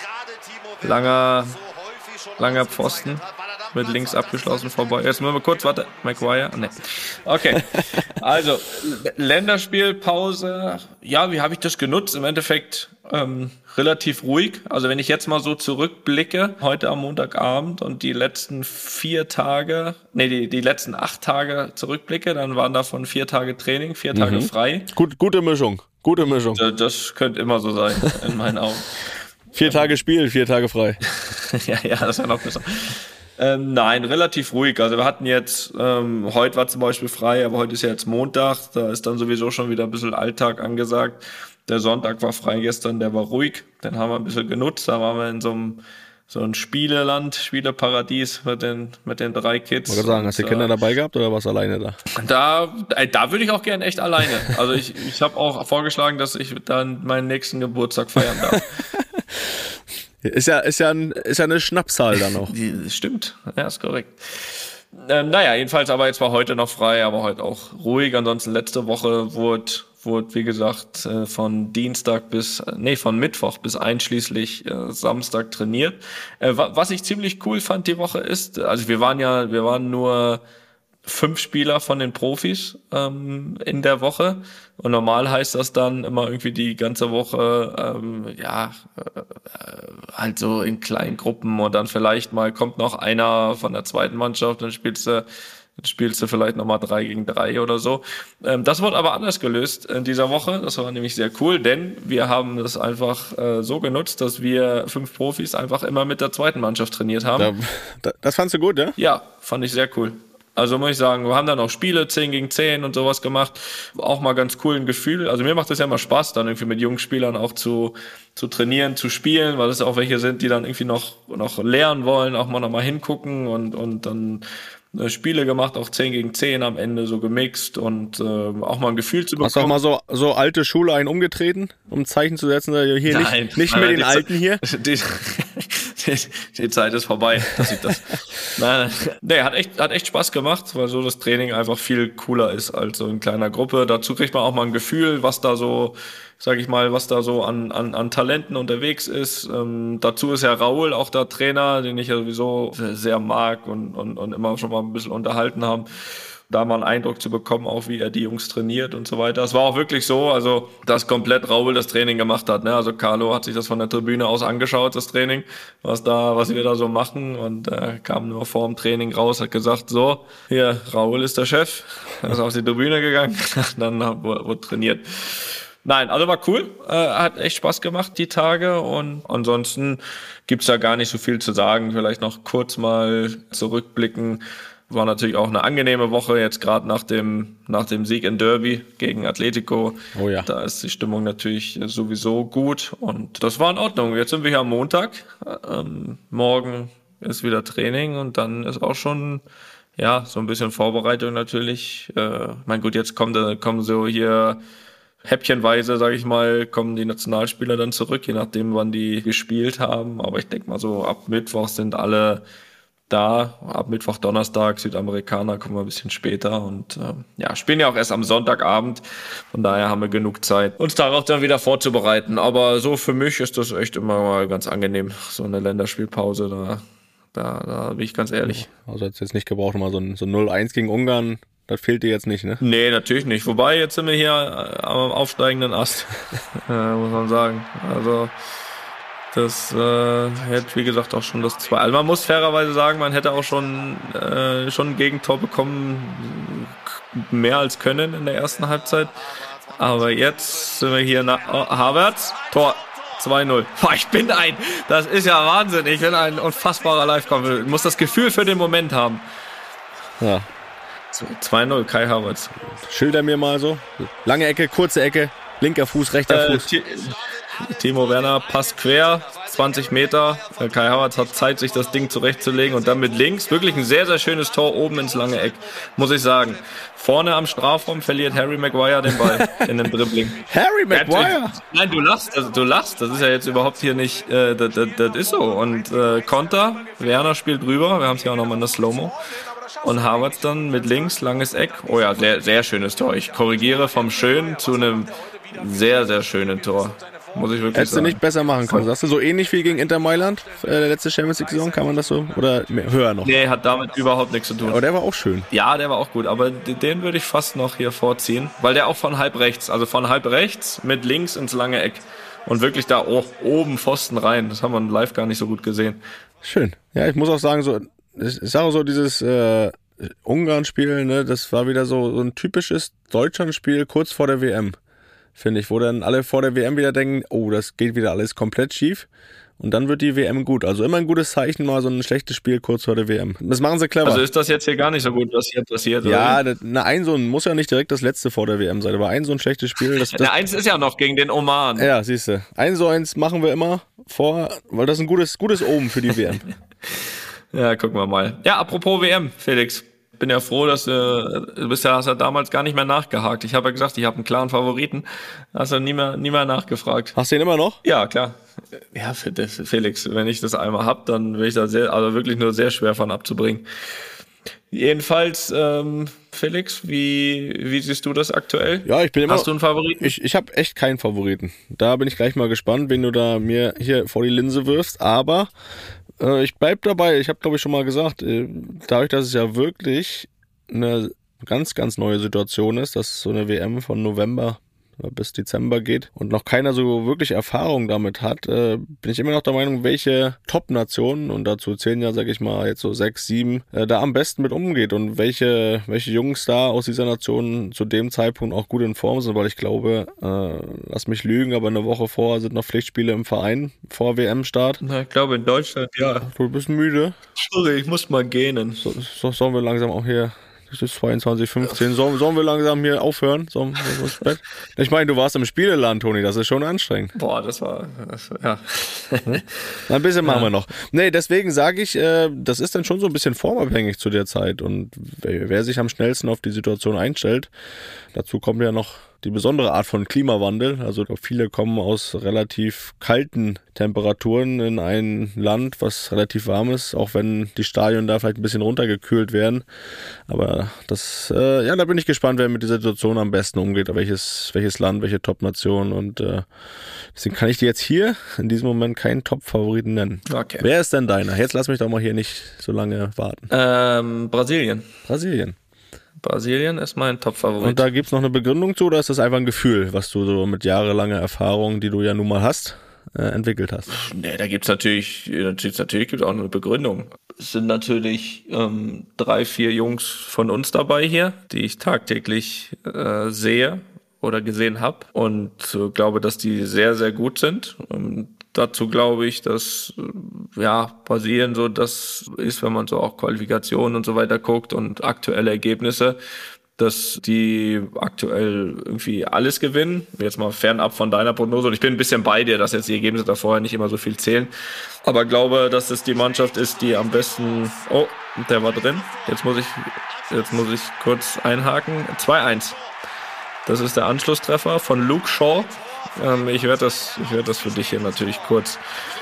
langer, langer Pfosten. Mit links abgeschlossen vorbei. Jetzt müssen wir kurz, warte, Maguire? Nee. Okay, also Länderspielpause. Ja, wie habe ich das genutzt? Im Endeffekt ähm, relativ ruhig. Also wenn ich jetzt mal so zurückblicke, heute am Montagabend und die letzten vier Tage, nee, die, die letzten acht Tage zurückblicke, dann waren davon vier Tage Training, vier Tage mhm. frei. Gut, gute Mischung, gute Mischung. Das, das könnte immer so sein, in meinen Augen. Vier Tage Spiel, vier Tage frei. ja, ja, das wäre noch besser. Ähm, nein, relativ ruhig. Also wir hatten jetzt, ähm, heute war zum Beispiel frei, aber heute ist ja jetzt Montag, da ist dann sowieso schon wieder ein bisschen Alltag angesagt. Der Sonntag war frei gestern, der war ruhig, den haben wir ein bisschen genutzt, da waren wir in so einem so ein Spieleland, Spieleparadies mit den mit den drei Kids. Ich wollte sagen, hast du Kinder dabei gehabt oder warst du alleine da? Da, äh, da würde ich auch gerne echt alleine. Also ich, ich habe auch vorgeschlagen, dass ich dann meinen nächsten Geburtstag feiern darf. Ist ja, ist ja, ein, ist ja eine Schnapszahl da noch. Die, stimmt, ja, ist korrekt. Ähm, naja, jedenfalls, aber jetzt war heute noch frei, aber heute auch ruhig. Ansonsten letzte Woche wurde, wurde wie gesagt, von Dienstag bis, nee, von Mittwoch bis einschließlich äh, Samstag trainiert. Äh, was ich ziemlich cool fand die Woche ist, also wir waren ja, wir waren nur fünf Spieler von den Profis ähm, in der Woche und normal heißt das dann immer irgendwie die ganze Woche ähm, ja äh, halt so in kleinen Gruppen und dann vielleicht mal kommt noch einer von der zweiten Mannschaft, dann spielst du dann spielst du vielleicht nochmal drei gegen drei oder so. Ähm, das wurde aber anders gelöst in dieser Woche, das war nämlich sehr cool, denn wir haben das einfach äh, so genutzt, dass wir fünf Profis einfach immer mit der zweiten Mannschaft trainiert haben. Da, das fandst du gut, ja? Ja, fand ich sehr cool. Also muss ich sagen, wir haben dann auch Spiele zehn gegen zehn und sowas gemacht. Auch mal ganz cool ein Gefühl. Also mir macht das ja immer Spaß, dann irgendwie mit jungen Spielern auch zu, zu trainieren, zu spielen, weil es auch welche sind, die dann irgendwie noch, noch lernen wollen, auch mal noch mal hingucken und, und dann Spiele gemacht, auch zehn gegen zehn am Ende so gemixt und äh, auch mal ein Gefühl zu bekommen. Hast du auch mal so, so alte Schule einen umgetreten, um ein Zeichen zu setzen, hier nein, nicht, nicht nein, mit nein, den Alten hier? Die, die, die Zeit ist vorbei, dass ich das. Nein, nee, hat echt, hat echt Spaß gemacht, weil so das Training einfach viel cooler ist als so in kleiner Gruppe. Dazu kriegt man auch mal ein Gefühl, was da so, sag ich mal, was da so an, an, an Talenten unterwegs ist. Ähm, dazu ist ja Raul auch der Trainer, den ich ja sowieso sehr mag und, und, und immer schon mal ein bisschen unterhalten haben. Da mal einen Eindruck zu bekommen, auch wie er die Jungs trainiert und so weiter. Es war auch wirklich so, also dass komplett Raul das Training gemacht hat. Ne? Also Carlo hat sich das von der Tribüne aus angeschaut, das Training, was da, was wir da so machen und äh, kam nur vor dem Training raus, hat gesagt, so, hier, Raul ist der Chef, er ist auf die Tribüne gegangen, dann wurde, wurde trainiert. Nein, also war cool, äh, hat echt Spaß gemacht die Tage und ansonsten gibt's da gar nicht so viel zu sagen. Vielleicht noch kurz mal zurückblicken. War natürlich auch eine angenehme Woche, jetzt gerade nach dem nach dem Sieg in Derby gegen Atletico. Oh ja. Da ist die Stimmung natürlich sowieso gut und das war in Ordnung. Jetzt sind wir hier am Montag, ähm, morgen ist wieder Training und dann ist auch schon ja so ein bisschen Vorbereitung natürlich. Äh, mein gut, jetzt kommt kommen so hier häppchenweise, sage ich mal, kommen die Nationalspieler dann zurück, je nachdem wann die gespielt haben. Aber ich denke mal so ab Mittwoch sind alle da, ab Mittwoch, Donnerstag, Südamerikaner kommen wir ein bisschen später und äh, ja, spielen ja auch erst am Sonntagabend, von daher haben wir genug Zeit, uns darauf dann wieder vorzubereiten, aber so für mich ist das echt immer mal ganz angenehm, so eine Länderspielpause, da, da, da bin ich ganz ehrlich. Also hättest jetzt nicht gebraucht, mal so ein, so ein null eins gegen Ungarn, das fehlt dir jetzt nicht, ne? Nee, natürlich nicht, wobei jetzt sind wir hier am aufsteigenden Ast, äh, muss man sagen, also das äh, hätte, wie gesagt, auch schon das zwei. Also man muss fairerweise sagen, man hätte auch schon äh, schon ein Gegentor bekommen, mehr als können in der ersten Halbzeit. Aber jetzt sind wir hier nach oh, Havertz, Tor zwei null. Boah, ich bin ein, das ist ja Wahnsinn. Ich bin ein unfassbarer Live-Kommentar. Ich muss das Gefühl für den Moment haben. Ja. zwei null, Kai Havertz. Schilder mir mal so. Lange Ecke, kurze Ecke, linker Fuß, rechter äh, Fuß. Timo Werner passt quer, zwanzig Meter. Kai Havertz hat Zeit, sich das Ding zurechtzulegen und dann mit links. Wirklich ein sehr, sehr schönes Tor oben ins lange Eck, muss ich sagen. Vorne am Strafraum verliert Harry Maguire den Ball in dem Dribbling. Harry Maguire? Nein, du lachst, also du lachst. Das ist ja jetzt überhaupt hier nicht, äh, das, das, das ist so. Und äh, Konter, Werner spielt drüber. Wir haben es ja auch nochmal in der Slow-Mo. Und Havertz dann mit links, langes Eck. Oh ja, sehr, sehr schönes Tor. Ich korrigiere vom schönen zu einem sehr, sehr schönen Tor. Muss ich wirklich Hättest sagen. du nicht besser machen können. Sagst du so ähnlich wie gegen Inter Mailand, äh, letzte Champions League-Saison, kann man das so? Oder mehr, höher noch? Nee, hat damit überhaupt nichts zu tun. Aber der war auch schön. Ja, der war auch gut, aber den würde ich fast noch hier vorziehen, weil der auch von halb rechts, also von halb rechts mit links ins lange Eck und wirklich da oh, oben Pfosten rein. Das haben wir live gar nicht so gut gesehen. Schön. Ja, ich muss auch sagen, so, ich sage so dieses äh, Ungarn-Spiel, ne, das war wieder so, so ein typisches Deutschland-Spiel kurz vor der W M. Finde ich, wo dann alle vor der W M wieder denken, oh, das geht wieder alles komplett schief und dann wird die W M gut. Also immer ein gutes Zeichen, mal so ein schlechtes Spiel kurz vor der W M. Das machen sie clever. Also ist das jetzt hier gar nicht so gut, was hier passiert? Ja, oder? na, ein so ein, muss ja nicht direkt das letzte vor der W M sein, aber ein so ein schlechtes Spiel. Das, das, na, eins ist ja noch gegen den Oman. Ja, siehst du. Ein so eins machen wir immer vor, weil das ist ein gutes, gutes Omen für die W M. Ja, gucken wir mal. Ja, apropos W M, Felix. Bin ja froh, dass du, du bist ja, hast ja damals gar nicht mehr nachgehakt. Ich habe ja gesagt, ich habe einen klaren Favoriten. Hast du nie mehr, nie mehr nachgefragt. Hast du ihn immer noch? Ja, klar. Ja, für das, Felix, wenn ich das einmal hab, dann will ich da sehr, also wirklich nur sehr schwer von abzubringen. Jedenfalls, ähm, Felix, wie, wie siehst du das aktuell? Ja, ich bin immer. Hast du einen Favoriten? Ich, ich habe echt keinen Favoriten. Da bin ich gleich mal gespannt, wen du da mir hier vor die Linse wirfst. Aber äh, ich bleib dabei. Ich habe, glaube ich, schon mal gesagt, äh, dadurch, dass es ja wirklich eine ganz, ganz neue Situation ist, dass so eine W M von November bis Dezember geht und noch keiner so wirklich Erfahrung damit hat, äh, bin ich immer noch der Meinung, welche Top-Nationen, und dazu zählen ja, sag ich mal, jetzt so sechs, sieben, äh, da am besten mit umgeht und welche welche Jungs da aus dieser Nation zu dem Zeitpunkt auch gut in Form sind, weil ich glaube, äh, lass mich lügen, aber eine Woche vorher sind noch Pflichtspiele im Verein vor W M-Start. Na, ich glaube in Deutschland, ja. Du bist müde. Sorry, ich muss mal gähnen. So, so sollen wir langsam auch hier... Es ist zweiundzwanzig fünfzehn. Sollen, sollen wir langsam hier aufhören? Sollen wir ins Bett? Ich meine, du warst im Spieleland, Toni. Das ist schon anstrengend. Boah, das war, das, ja. Ein bisschen machen wir noch. Nee, deswegen sage ich, äh, das ist dann schon so ein bisschen formabhängig zu der Zeit. Und wer, wer sich am schnellsten auf die Situation einstellt, dazu kommt ja noch die besondere Art von Klimawandel. Also viele kommen aus relativ kalten Temperaturen in ein Land, was relativ warm ist, auch wenn die Stadien da vielleicht ein bisschen runtergekühlt werden. Aber das, äh, ja, da bin ich gespannt, wer mit dieser Situation am besten umgeht, welches, welches Land, welche Top-Nation. Und äh, deswegen kann ich dir jetzt hier in diesem Moment keinen Top-Favoriten nennen. Okay. Wer ist denn deiner? Jetzt lass mich doch mal hier nicht so lange warten. Ähm, Brasilien. Brasilien. Brasilien ist mein Top-Favorit. Und da gibt's noch eine Begründung zu, oder ist das einfach ein Gefühl, was du so mit jahrelanger Erfahrung, die du ja nun mal hast, äh, entwickelt hast? Nee, da gibt's natürlich, natürlich, natürlich gibt's auch eine Begründung. Es sind natürlich ähm, drei, vier Jungs von uns dabei hier, die ich tagtäglich äh, sehe oder gesehen habe und äh, glaube, dass die sehr, sehr gut sind. Und dazu glaube ich, dass ja Brasilien so das ist, wenn man so auch Qualifikationen und so weiter guckt und aktuelle Ergebnisse, dass die aktuell irgendwie alles gewinnen. Jetzt mal fernab von deiner Prognose. Und ich bin ein bisschen bei dir, dass jetzt die Ergebnisse da vorher nicht immer so viel zählen. Aber glaube, dass es die Mannschaft ist, die am besten... Oh, der war drin. Jetzt muss ich, jetzt muss ich kurz einhaken. zwei eins. Das ist der Anschlusstreffer von Luke Shaw. Ähm, ich werde das, ich werde das für dich hier natürlich kurz,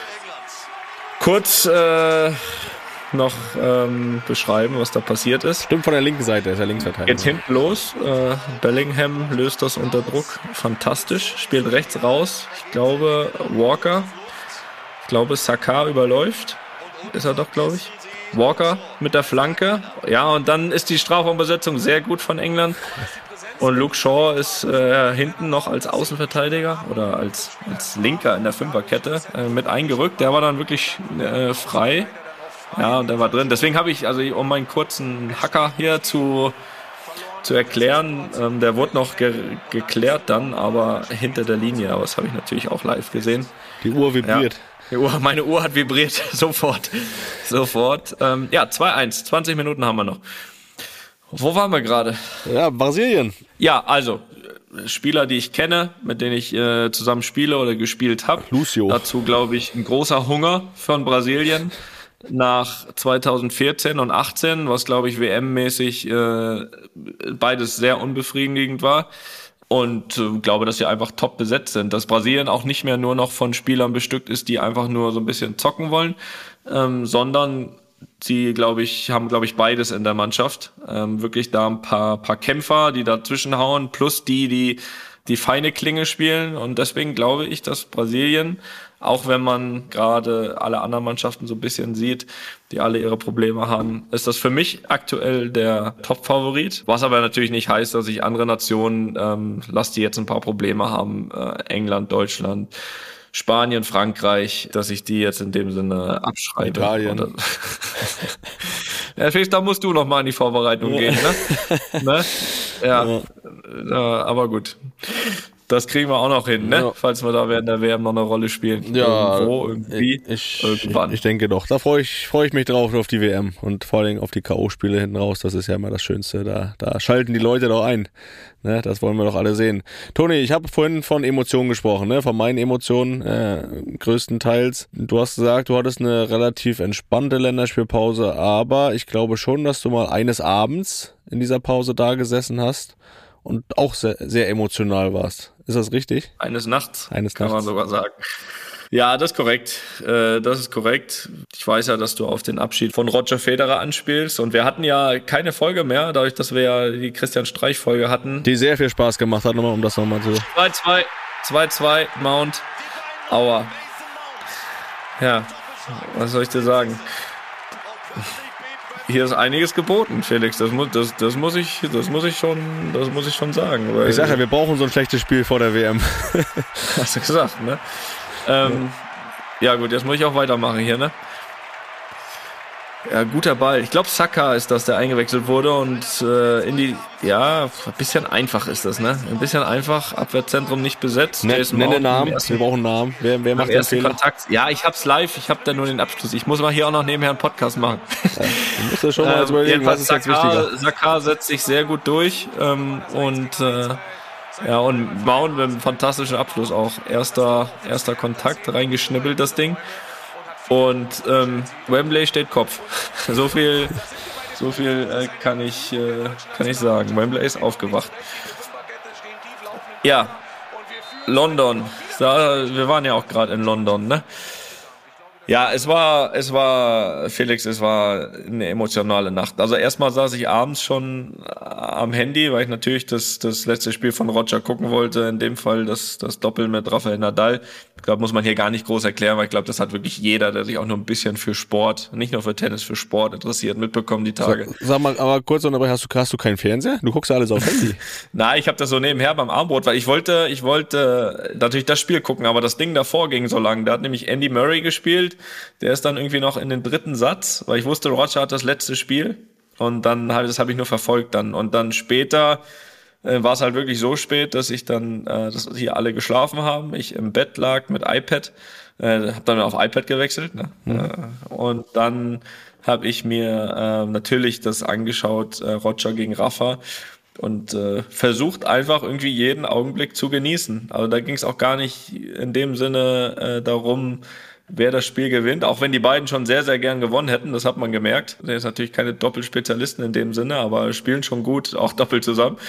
kurz äh, noch ähm, beschreiben, was da passiert ist. Stimmt, von der linken Seite ist er Linksverteidiger. Geht hinten los. Äh, Bellingham löst das unter Druck. Fantastisch. Spielt rechts raus. Ich glaube, Walker. Ich glaube, Saka überläuft. Ist er doch, glaube ich. Walker mit der Flanke. Ja, und dann ist die Strafraumbesetzung sehr gut von England. Und Luke Shaw ist äh, hinten noch als Außenverteidiger oder als, als Linker in der Fünferkette äh, mit eingerückt. Der war dann wirklich äh, frei. Ja, und der war drin. Deswegen habe ich, also um meinen kurzen Hacker hier zu, zu erklären, ähm, der wurde noch ge- geklärt dann, aber hinter der Linie. Aber das habe ich natürlich auch live gesehen. Die Uhr vibriert. Ja. Die Uhr, meine Uhr hat vibriert. Sofort. Sofort. Ähm, ja, zwei eins. zwanzig Minuten haben wir noch. Wo waren wir gerade? Ja, Brasilien. Ja, also, Spieler, die ich kenne, mit denen ich äh, zusammen spiele oder gespielt habe. Lucio. Dazu, glaube ich, ein großer Hunger von Brasilien nach zweitausendvierzehn und achtzehn, was, glaube ich, W M-mäßig äh, beides sehr unbefriedigend war. Und äh, glaube, dass sie einfach top besetzt sind. Dass Brasilien auch nicht mehr nur noch von Spielern bestückt ist, die einfach nur so ein bisschen zocken wollen, ähm, sondern sie, glaube ich, haben, glaube ich, beides in der Mannschaft. Ähm, wirklich da ein paar, paar Kämpfer, die dazwischen hauen, plus die, die die feine Klinge spielen. Und deswegen glaube ich, dass Brasilien, auch wenn man gerade alle anderen Mannschaften so ein bisschen sieht, die alle ihre Probleme haben, ist das für mich aktuell der Top-Favorit. Was aber natürlich nicht heißt, dass ich andere Nationen, ähm, lass die jetzt ein paar Probleme haben, äh, England, Deutschland, Spanien, Frankreich, dass ich die jetzt in dem Sinne abschreibe. Italien. Oder ja, Felix, da musst du noch mal in die Vorbereitung ja. gehen, ne? ne? Ja. Ja. ja, aber gut. Das kriegen wir auch noch hin, ne? Ja. Falls wir da während der W M noch eine Rolle spielen. Ja, irgendwo, irgendwie, ich, irgendwann. Ich, ich denke doch. Da freue ich, freue ich mich drauf auf die W M und vor allem auf die K O-Spiele hinten raus. Das ist ja immer das Schönste. Da, da schalten die Leute doch ein. Ne? Das wollen wir doch alle sehen. Toni, ich habe vorhin von Emotionen gesprochen, ne? Von meinen Emotionen äh, größtenteils. Du hast gesagt, du hattest eine relativ entspannte Länderspielpause, aber ich glaube schon, dass du mal eines Abends in dieser Pause da gesessen hast und auch sehr, sehr emotional warst. Ist das richtig? Eines Nachts, Eines kann Nachts. man sogar sagen. Ja, das ist korrekt. Äh, das ist korrekt. Ich weiß ja, dass du auf den Abschied von Roger Federer anspielst. Und wir hatten ja keine Folge mehr, dadurch, dass wir ja die Christian Streich-Folge hatten. Die sehr viel Spaß gemacht hat, nochmal, um das nochmal zu... zwei zwei, zwei zwei, Mount, Aua. Ja, was soll ich dir sagen? Hier ist einiges geboten, Felix. Das muss, das, das muss ich, das muss ich schon, das muss ich schon sagen. Weil ich sag ja, wir brauchen so ein schlechtes Spiel vor der W M. Hast du gesagt, ne? Ähm, ja gut, jetzt muss ich auch weitermachen hier, ne? Ja, guter Ball. Ich glaube, Saka ist das, der eingewechselt wurde und äh, in die, ja, ein bisschen einfach ist das, ne? Ein bisschen einfach, Abwehrzentrum nicht besetzt. Ne, nenne Namen, wir brauchen Namen. Wer, wer macht den Fehler? Kontakt. Ja, ich hab's live, ich hab da nur den Abschluss. Ich muss mal hier auch noch nebenher einen Podcast machen. Ja, du musst ja schon mal ähm, überlegen, was ist jetzt wichtiger. Saka setzt sich sehr gut durch ähm, und äh, ja, und Mount mit einem fantastischen Abschluss auch. Erster, erster Kontakt, reingeschnibbelt das Ding. Und ähm, Wembley steht Kopf. So viel, so viel äh, kann ich, äh, kann ich sagen. Wembley ist aufgewacht. Ja, London. Da, wir waren ja auch gerade in London, ne? Ja, es war, es war, Felix, es war eine emotionale Nacht. Also erstmal saß ich abends schon am Handy, weil ich natürlich das, das letzte Spiel von Roger gucken wollte. In dem Fall das, das Doppel mit Rafael Nadal. Ich glaube, muss man hier gar nicht groß erklären, weil ich glaube, das hat wirklich jeder, der sich auch nur ein bisschen für Sport, nicht nur für Tennis, für Sport interessiert, mitbekommen die Tage. Sag, sag mal, aber kurz unterbrechen, hast du, hast du keinen Fernseher? Du guckst ja alles auf Handy. Nein, ich habe das so nebenher beim Armbrot, weil ich wollte, ich wollte natürlich das Spiel gucken, aber das Ding davor ging so lang. Da hat nämlich Andy Murray gespielt. Der ist dann irgendwie noch in den dritten Satz, weil ich wusste, Roger hat das letzte Spiel und dann habe das habe ich nur verfolgt dann und dann später äh, war es halt wirklich so spät, dass ich dann, äh, dass hier alle geschlafen haben, ich im Bett lag mit iPad, äh, habe dann auf iPad gewechselt, ne? Mhm. Äh, und dann habe ich mir äh, natürlich das angeschaut, äh, Roger gegen Rafa. Und äh, versucht einfach irgendwie jeden Augenblick zu genießen. Also da ging es auch gar nicht in dem Sinne äh, darum, wer das Spiel gewinnt, auch wenn die beiden schon sehr, sehr gern gewonnen hätten, das hat man gemerkt. Der ist natürlich keine Doppelspezialisten in dem Sinne, aber spielen schon gut, auch doppelt zusammen.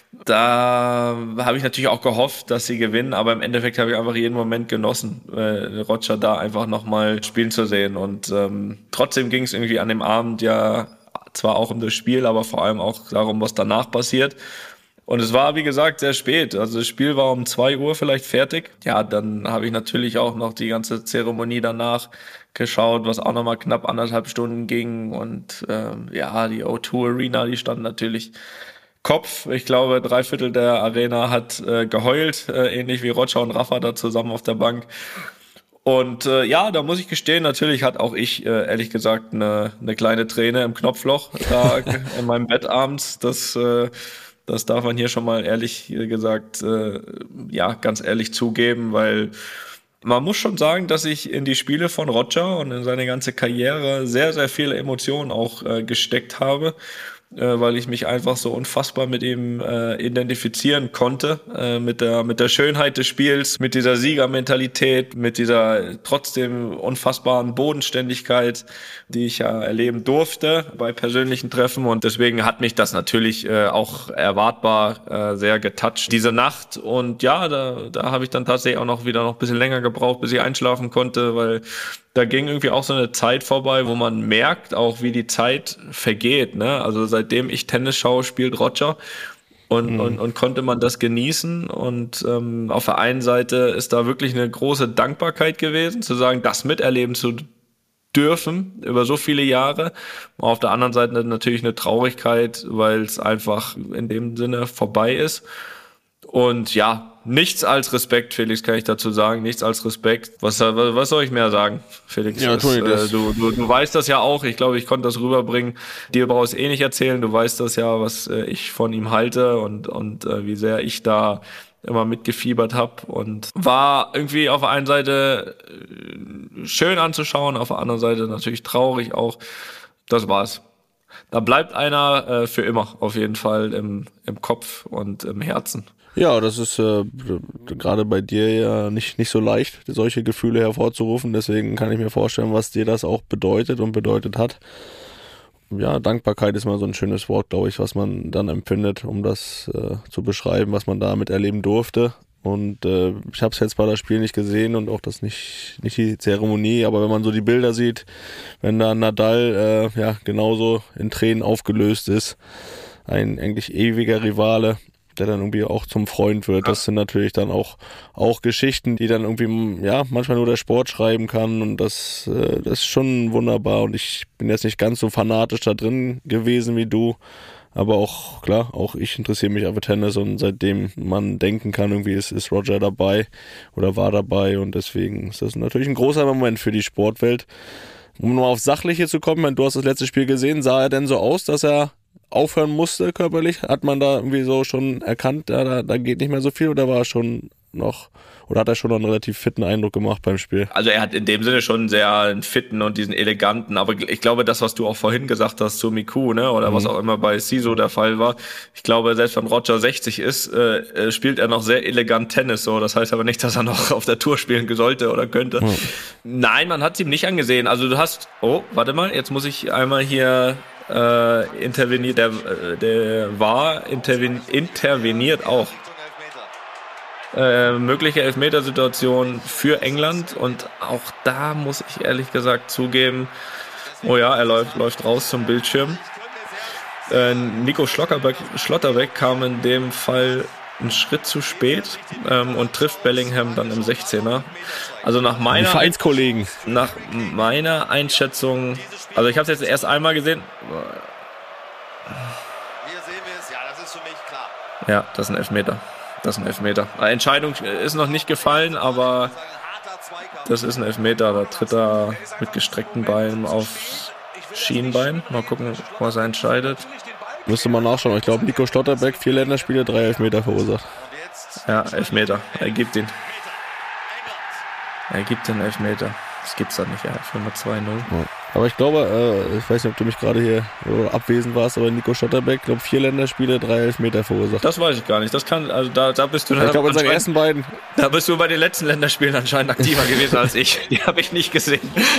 Da habe ich natürlich auch gehofft, dass sie gewinnen, aber im Endeffekt habe ich einfach jeden Moment genossen, äh, Roger da einfach nochmal spielen zu sehen. Und ähm, trotzdem ging es irgendwie an dem Abend ja zwar auch um das Spiel, aber vor allem auch darum, was danach passiert. Und es war, wie gesagt, sehr spät. Also das Spiel war um zwei Uhr vielleicht fertig. Ja, dann habe ich natürlich auch noch die ganze Zeremonie danach geschaut, was auch nochmal knapp anderthalb Stunden ging. Und ähm, ja, die O zwei Arena, die stand natürlich Kopf. Ich glaube, drei Viertel der Arena hat äh, geheult, äh, ähnlich wie Roger und Rafa da zusammen auf der Bank. Und äh, ja, da muss ich gestehen, natürlich hat auch ich, äh, ehrlich gesagt, eine, eine kleine Träne im Knopfloch da in meinem Bett abends. Das... Äh, Das darf man hier schon mal ehrlich gesagt, äh, ja, ganz ehrlich zugeben, weil man muss schon sagen, dass ich in die Spiele von Roger und in seine ganze Karriere sehr, sehr viele Emotionen auch äh, gesteckt habe. äh, weil ich mich einfach so unfassbar mit ihm äh, identifizieren konnte, äh, mit der mit der Schönheit des Spiels, mit dieser Siegermentalität, mit dieser trotzdem unfassbaren Bodenständigkeit, die ich ja erleben durfte bei persönlichen Treffen, und deswegen hat mich das natürlich äh, auch erwartbar äh, sehr getoucht, diese Nacht. Und ja, da, da habe ich dann tatsächlich auch noch wieder noch ein bisschen länger gebraucht, bis ich einschlafen konnte, weil da ging irgendwie auch so eine Zeit vorbei, wo man merkt auch, wie die Zeit vergeht, ne? Also seitdem ich Tennis schaue, spielt Roger. Und, mhm. und, und konnte man das genießen, und ähm, auf der einen Seite ist da wirklich eine große Dankbarkeit gewesen, zu sagen, das miterleben zu dürfen über so viele Jahre. Auf der anderen Seite natürlich eine Traurigkeit, weil es einfach in dem Sinne vorbei ist. Und ja, nichts als Respekt, Felix, kann ich dazu sagen. Nichts als Respekt. Was, was soll ich mehr sagen, Felix? Ja, das, äh, du, du, du weißt das ja auch. Ich glaube, ich konnte das rüberbringen. Dir brauchst eh nicht erzählen. Du weißt das ja, was äh, ich von ihm halte, und, und äh, wie sehr ich da immer mitgefiebert habe, und war irgendwie auf der einen Seite äh, schön anzuschauen, auf der anderen Seite natürlich traurig auch. Das war's. Da bleibt einer äh, für immer auf jeden Fall im, im Kopf und im Herzen. Ja, das ist äh, gerade bei dir ja nicht nicht so leicht, solche Gefühle hervorzurufen. Deswegen kann ich mir vorstellen, was dir das auch bedeutet und bedeutet hat. Ja, Dankbarkeit ist mal so ein schönes Wort, glaube ich, was man dann empfindet, um das äh, zu beschreiben, was man da miterleben durfte. Und äh, ich habe es jetzt bei das Spiel nicht gesehen und auch das nicht nicht die Zeremonie, aber wenn man so die Bilder sieht, wenn da Nadal äh, ja genauso in Tränen aufgelöst ist, ein eigentlich ewiger Rivale, der dann irgendwie auch zum Freund wird. Das sind natürlich dann auch auch Geschichten, die dann irgendwie ja manchmal nur der Sport schreiben kann, und das äh, das ist schon wunderbar. Und ich bin jetzt nicht ganz so fanatisch da drin gewesen wie du, aber auch klar, auch ich interessiere mich für Tennis, und seitdem man denken kann, irgendwie ist, ist Roger dabei oder war dabei, und deswegen ist das natürlich ein großer Moment für die Sportwelt. Um nur aufs Sachliche zu kommen, wenn du hast das letzte Spiel gesehen, sah er denn so aus, dass er aufhören musste körperlich? Hat man da irgendwie so schon erkannt, ja, da, da geht nicht mehr so viel, oder war er schon noch, oder hat er schon noch einen relativ fitten Eindruck gemacht beim Spiel? Also er hat in dem Sinne schon sehr einen fitten und diesen eleganten, aber ich glaube, das, was du auch vorhin gesagt hast zu Miku, ne, oder mhm. was auch immer bei Siso der Fall war, ich glaube, selbst wenn Roger sechzig ist, äh, spielt er noch sehr elegant Tennis, so. Das heißt aber nicht, dass er noch auf der Tour spielen sollte oder könnte. Mhm. Nein, man hat es ihm nicht angesehen. Also du hast, oh, warte mal, jetzt muss ich einmal hier äh, interveniert, der, der war interven, interveniert auch. Äh, mögliche Elfmetersituation für England, und auch da muss ich ehrlich gesagt zugeben, oh ja, er läuft, läuft raus zum Bildschirm. Äh, Nico Schlotterbeck, Schlotterbeck kam in dem Fall einen Schritt zu spät ähm, und trifft Bellingham dann im sechzehner. Also nach meiner, die Vereinskollegen. Nach meiner Einschätzung, also ich habe es jetzt erst einmal gesehen. Hier sehen wir es, ja, das ist für mich klar. Ja, das ist ein Elfmeter. Das ist ein Elfmeter. Die Entscheidung ist noch nicht gefallen, aber das ist ein Elfmeter. Da tritt er mit gestreckten Beinen aufs Schienbein. Mal gucken, was er entscheidet. Müsste man nachschauen. Ich glaube, Nico Schlotterbeck, vier Länderspiele, drei Elfmeter verursacht. Ja, Elfmeter. Er gibt ihn. Er gibt den Elfmeter. Das gibt's da nicht, ja. Für zwei null. Ja. Aber ich glaube, äh, ich weiß nicht, ob du mich gerade hier äh, abwesend warst, aber Nico Schlotterbeck, glaube vier Länderspiele, drei Elfmeter verursacht. Das weiß ich gar nicht. Das kann, also da, da bist du. Ich glaube, in seinen ersten beiden. Da bist du bei den letzten Länderspielen anscheinend aktiver gewesen als ich. Die habe ich nicht gesehen.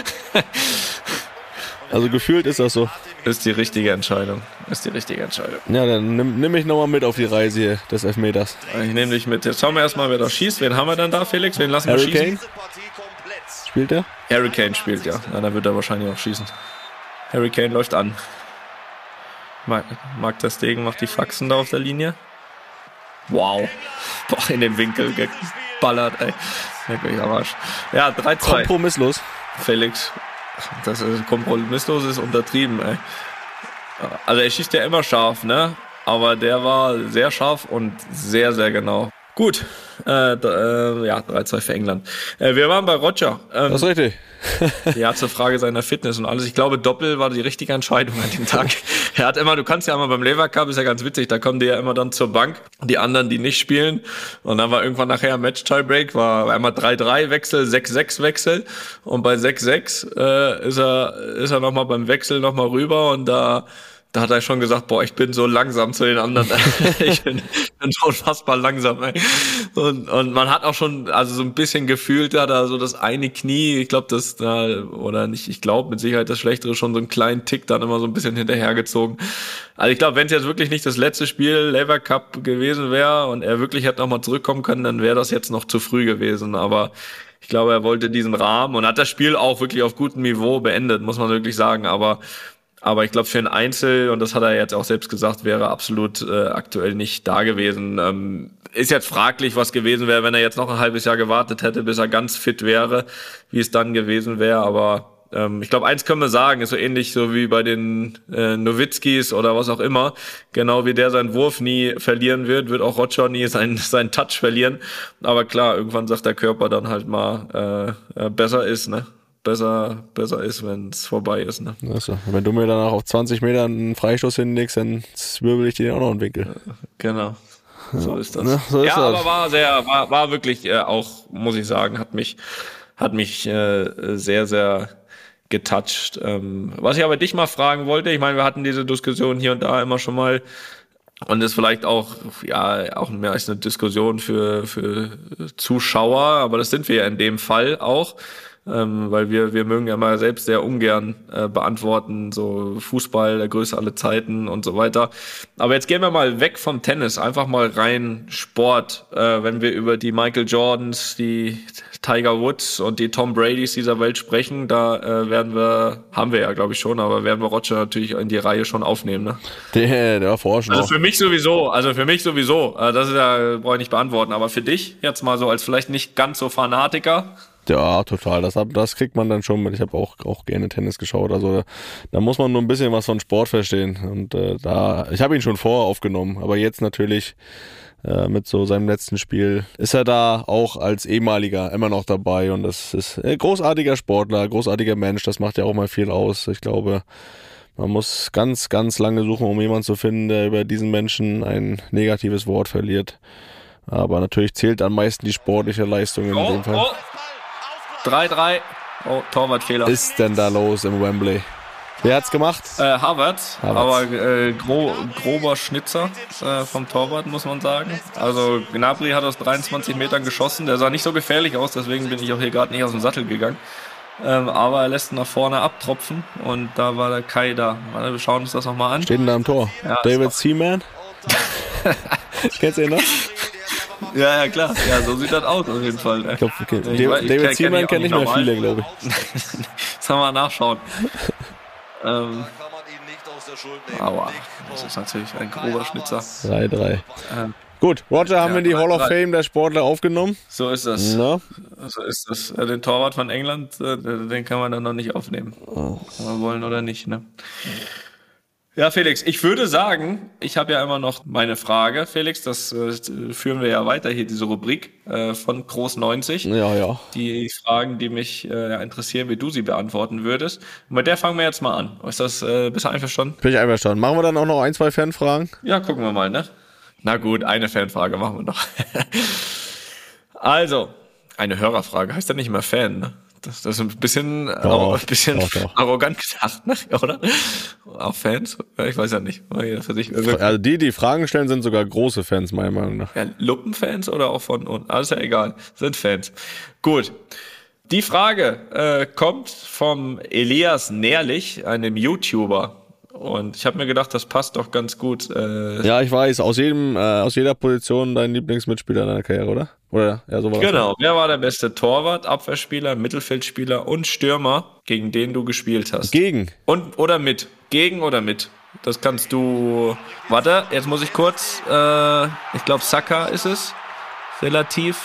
Also gefühlt ist das so. Ist die richtige Entscheidung. Ist die richtige Entscheidung. Ja, dann nimm, nimm mich nochmal mit auf die Reise hier des Elfmeters. Ich nehme dich mit. Jetzt schauen wir erstmal, wer da schießt. Wen haben wir denn da, Felix? Wen lassen wir Harry schießen? Kane? Spielt er? Harry Kane spielt, ja. Na, dann wird er wahrscheinlich auch schießen. Harry Kane läuft an. Marc, Marc ter Stegen macht die Faxen da auf der Linie. Wow. Boah, in den Winkel geballert, ey. Wirklich am Arsch. Ja, drei zwei. Kompromisslos. Felix. Das ist kompromisslos, ist untertrieben, ey. Also er schießt ja immer scharf, ne? Aber der war sehr scharf und sehr, sehr genau. Gut, äh, äh, ja, drei zwei für England. Äh, wir waren bei Roger. Ähm, das ist richtig. Ja, zur Frage seiner Fitness und alles. Ich glaube, Doppel war die richtige Entscheidung an dem Tag. Er hat immer, du kannst ja immer beim Lever Cup, ist ja ganz witzig, da kommen die ja immer dann zur Bank, die anderen, die nicht spielen. Und dann war irgendwann nachher Match-Tiebreak, war einmal drei drei Wechsel, sechs sechs Wechsel. Und bei sechs sechs äh, ist er ist er nochmal beim Wechsel nochmal rüber, und da da hat er schon gesagt, boah, ich bin so langsam zu den anderen. ich bin, bin schon unfassbar langsam. Ey. Und, und man hat auch schon, also so ein bisschen gefühlt, da da so das eine Knie, ich glaube, das da, oder nicht, ich glaube mit Sicherheit das Schlechtere, schon so einen kleinen Tick dann immer so ein bisschen hinterhergezogen. Also ich glaube, wenn es jetzt wirklich nicht das letzte Spiel Lever Cup gewesen wäre und er wirklich hätte nochmal zurückkommen können, dann wäre das jetzt noch zu früh gewesen. Aber ich glaube, er wollte diesen Rahmen und hat das Spiel auch wirklich auf gutem Niveau beendet, muss man wirklich sagen. Aber Aber ich glaube, für ein Einzel, und das hat er jetzt auch selbst gesagt, wäre absolut äh, aktuell nicht da gewesen. Ähm, ist jetzt fraglich, was gewesen wäre, wenn er jetzt noch ein halbes Jahr gewartet hätte, bis er ganz fit wäre, wie es dann gewesen wäre. Aber ähm, ich glaube, eins können wir sagen, ist so ähnlich so wie bei den äh, Nowitzkis oder was auch immer. Genau wie der seinen Wurf nie verlieren wird, wird auch Roger nie seinen, seinen Touch verlieren. Aber klar, irgendwann sagt der Körper dann halt mal, äh, äh, besser ist, ne? besser besser ist, wenn es vorbei ist. Ne? Also, wenn du mir danach auf zwanzig Metern einen Freistoß hinlegst, dann zwirbel ich dir auch noch einen Winkel. Genau, so ist das. Ja, so ist ja das. aber war sehr, war, war wirklich äh, auch, muss ich sagen, hat mich hat mich äh, sehr, sehr getoucht. Ähm, was ich aber dich mal fragen wollte, ich meine, wir hatten diese Diskussion hier und da immer schon mal, und ist vielleicht auch, ja, auch mehr als eine Diskussion für, für Zuschauer, aber das sind wir ja in dem Fall auch. Ähm, weil wir wir mögen ja mal selbst sehr ungern äh, beantworten, so Fußball, der größte aller Zeiten und so weiter. Aber jetzt gehen wir mal weg vom Tennis, einfach mal rein Sport. Äh, wenn wir über die Michael Jordans, die Tiger Woods und die Tom Bradys dieser Welt sprechen, da äh, werden wir, haben wir ja glaube ich schon, aber werden wir Roger natürlich in die Reihe schon aufnehmen. Ne? Der, der war vorher schon. Also für mich sowieso, also für mich sowieso. Äh, das ist ja, brauche ich nicht beantworten, aber für dich jetzt mal so als vielleicht nicht ganz so Fanatiker. Ja, total. Das, das kriegt man dann schon mit. Ich habe auch, auch gerne Tennis geschaut. Also da, da muss man nur ein bisschen was von Sport verstehen. Und äh, da, ich habe ihn schon vorher aufgenommen, aber jetzt natürlich äh, mit so seinem letzten Spiel ist er da auch als ehemaliger immer noch dabei. Und das ist ein großartiger Sportler, großartiger Mensch. Das macht ja auch mal viel aus. Ich glaube, man muss ganz, ganz lange suchen, um jemanden zu finden, der über diesen Menschen ein negatives Wort verliert. Aber natürlich zählt am meisten die sportliche Leistung in oh, dem Fall. Oh. drei drei. Oh, Torwartfehler. Was ist denn da los im Wembley? Wer hat's gemacht? Äh, Havertz, Havertz. aber äh, gro grober Schnitzer äh, vom Torwart, muss man sagen. Also Gnabry hat aus dreiundzwanzig Metern geschossen. Der sah nicht so gefährlich aus, deswegen bin ich auch hier gerade nicht aus dem Sattel gegangen. Ähm, aber er lässt ihn nach vorne abtropfen und da war der Kai da. Warte, wir schauen uns das nochmal an. Steht denn da am Tor? Ja, David Seaman? Kennst du ihn noch? Ja, ja, klar. Ja, so sieht das aus auf jeden Fall. Ich glaub, okay. Ich David, weiß- ich David kenn- Seaman kenn kennt ich nicht mehr auch viele, nicht glaube ich. Das haben wir nachschauen. ähm, Da kann man ihn nicht aus der Schuld nehmen. aua, Nicht. das ist natürlich ein grober Schnitzer. drei drei. Ähm, Gut, Roger haben Ja, wir in die drei, Hall of drei. Fame der Sportler aufgenommen. So ist das. Na? So ist das. Äh, Den Torwart von England, äh, den kann man dann noch nicht aufnehmen. Kann man wollen oder nicht, ne? Ja, Felix, ich würde sagen, ich habe ja immer noch meine Frage, Felix, das äh, führen wir ja weiter hier, diese Rubrik äh, von Groß neunzig. Ja, ja. Die Fragen, die mich äh, interessieren, wie du sie beantworten würdest. Und mit der fangen wir jetzt mal an. Ist das, äh, bist du einverstanden? Bin ich einverstanden. Machen wir dann auch noch ein, zwei Fanfragen? Ja, gucken wir mal, ne? Na gut, eine Fanfrage machen wir noch. Also, eine Hörerfrage. Heißt ja nicht immer Fan, ne? Das, das ist ein bisschen, Doch, ein bisschen doch, doch. arrogant gedacht, ne? Oder? Auch Fans? Ja, ich weiß ja nicht. Mal jeder für sich. Also die, die Fragen stellen, sind sogar große Fans, meiner Meinung nach. Ja, Luppenfans oder auch von unten? Alles ja egal. Sind Fans. Gut. Die Frage äh, kommt vom Elias Nährlich, einem YouTuber. Und ich habe mir gedacht, das passt doch ganz gut. Äh, Ja, ich weiß, aus jedem, äh, aus jeder Position dein Lieblingsmitspieler deiner Karriere, oder? Oder? Ja, so war das. Genau. Wer war der beste Torwart, Abwehrspieler, Mittelfeldspieler und Stürmer, gegen den du gespielt hast? Gegen. Und oder mit? Gegen oder mit? Das kannst du. Warte, jetzt muss ich kurz. Äh, ich glaube, Saka ist es. Relativ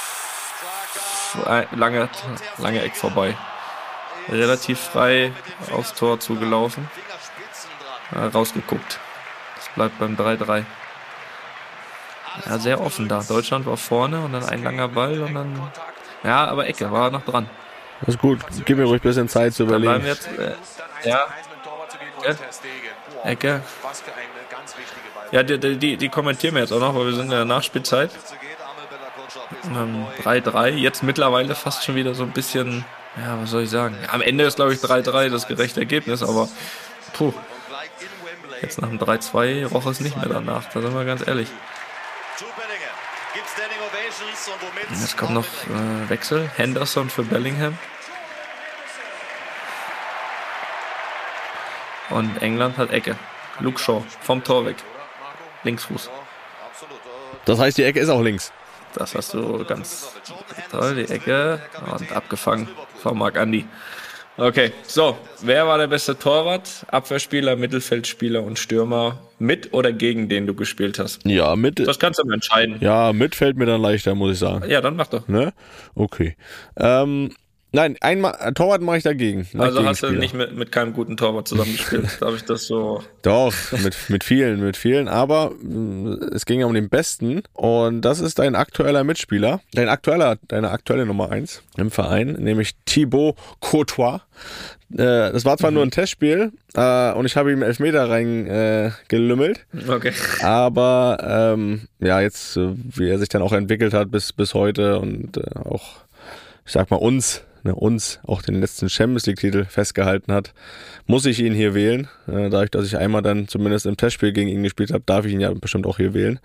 äh, lange, lange Eck vorbei. Relativ frei aufs Tor zugelaufen. Äh, rausgeguckt. Das bleibt beim drei drei. Ja, sehr offen da. Deutschland war vorne und dann ein langer Ball und dann. Ja, aber Ecke war noch dran. Das ist gut. Gib mir ruhig ein bisschen Zeit zu Dann bleiben überlegen. wir jetzt. Äh, ja, Ecke. Ja, die, die, die, die kommentieren wir jetzt auch noch, weil wir sind in der Nachspielzeit. Ähm, drei drei, jetzt mittlerweile fast schon wieder so ein bisschen, ja, was soll ich sagen? Am Ende ist, glaube ich, drei drei das gerechte Ergebnis, aber puh. Jetzt nach dem drei zwei roch es nicht mehr danach, da sind wir ganz ehrlich. Jetzt kommt noch äh, Wechsel. Henderson für Bellingham. Und England hat Ecke. Luke Shaw vom Tor weg. Linksfuß. Das heißt, die Ecke ist auch links. Das hast du ganz toll, die Ecke. Und abgefangen von Marc Andi. Okay, so. Wer war der beste Torwart? Abwehrspieler, Mittelfeldspieler und Stürmer mit oder gegen den du gespielt hast? Ja, mit. Das kannst du mal entscheiden. Ja, mit fällt mir dann leichter, muss ich sagen. Ja, dann mach doch. Ne? Okay. Ähm, nein, einmal Torwart mache ich dagegen. Also hast du nicht mit, mit keinem guten Torwart zusammengespielt? Darf ich das so? Doch, mit, mit vielen, mit vielen. Aber mh, es ging ja um den Besten. Und das ist dein aktueller Mitspieler. Dein aktueller, deine aktuelle Nummer eins im Verein, nämlich Thibaut Courtois. Äh, das war zwar mhm. nur ein Testspiel äh, und ich habe ihm Elfmeter reingelümmelt. Äh, okay. Aber ähm, ja, jetzt, äh, wie er sich dann auch entwickelt hat bis, bis heute und äh, auch, ich sag mal, uns Ne, uns auch den letzten Champions League-Titel festgehalten hat, muss ich ihn hier wählen. Äh, dadurch, dass ich einmal dann zumindest im Testspiel gegen ihn gespielt habe, darf ich ihn ja bestimmt auch hier wählen.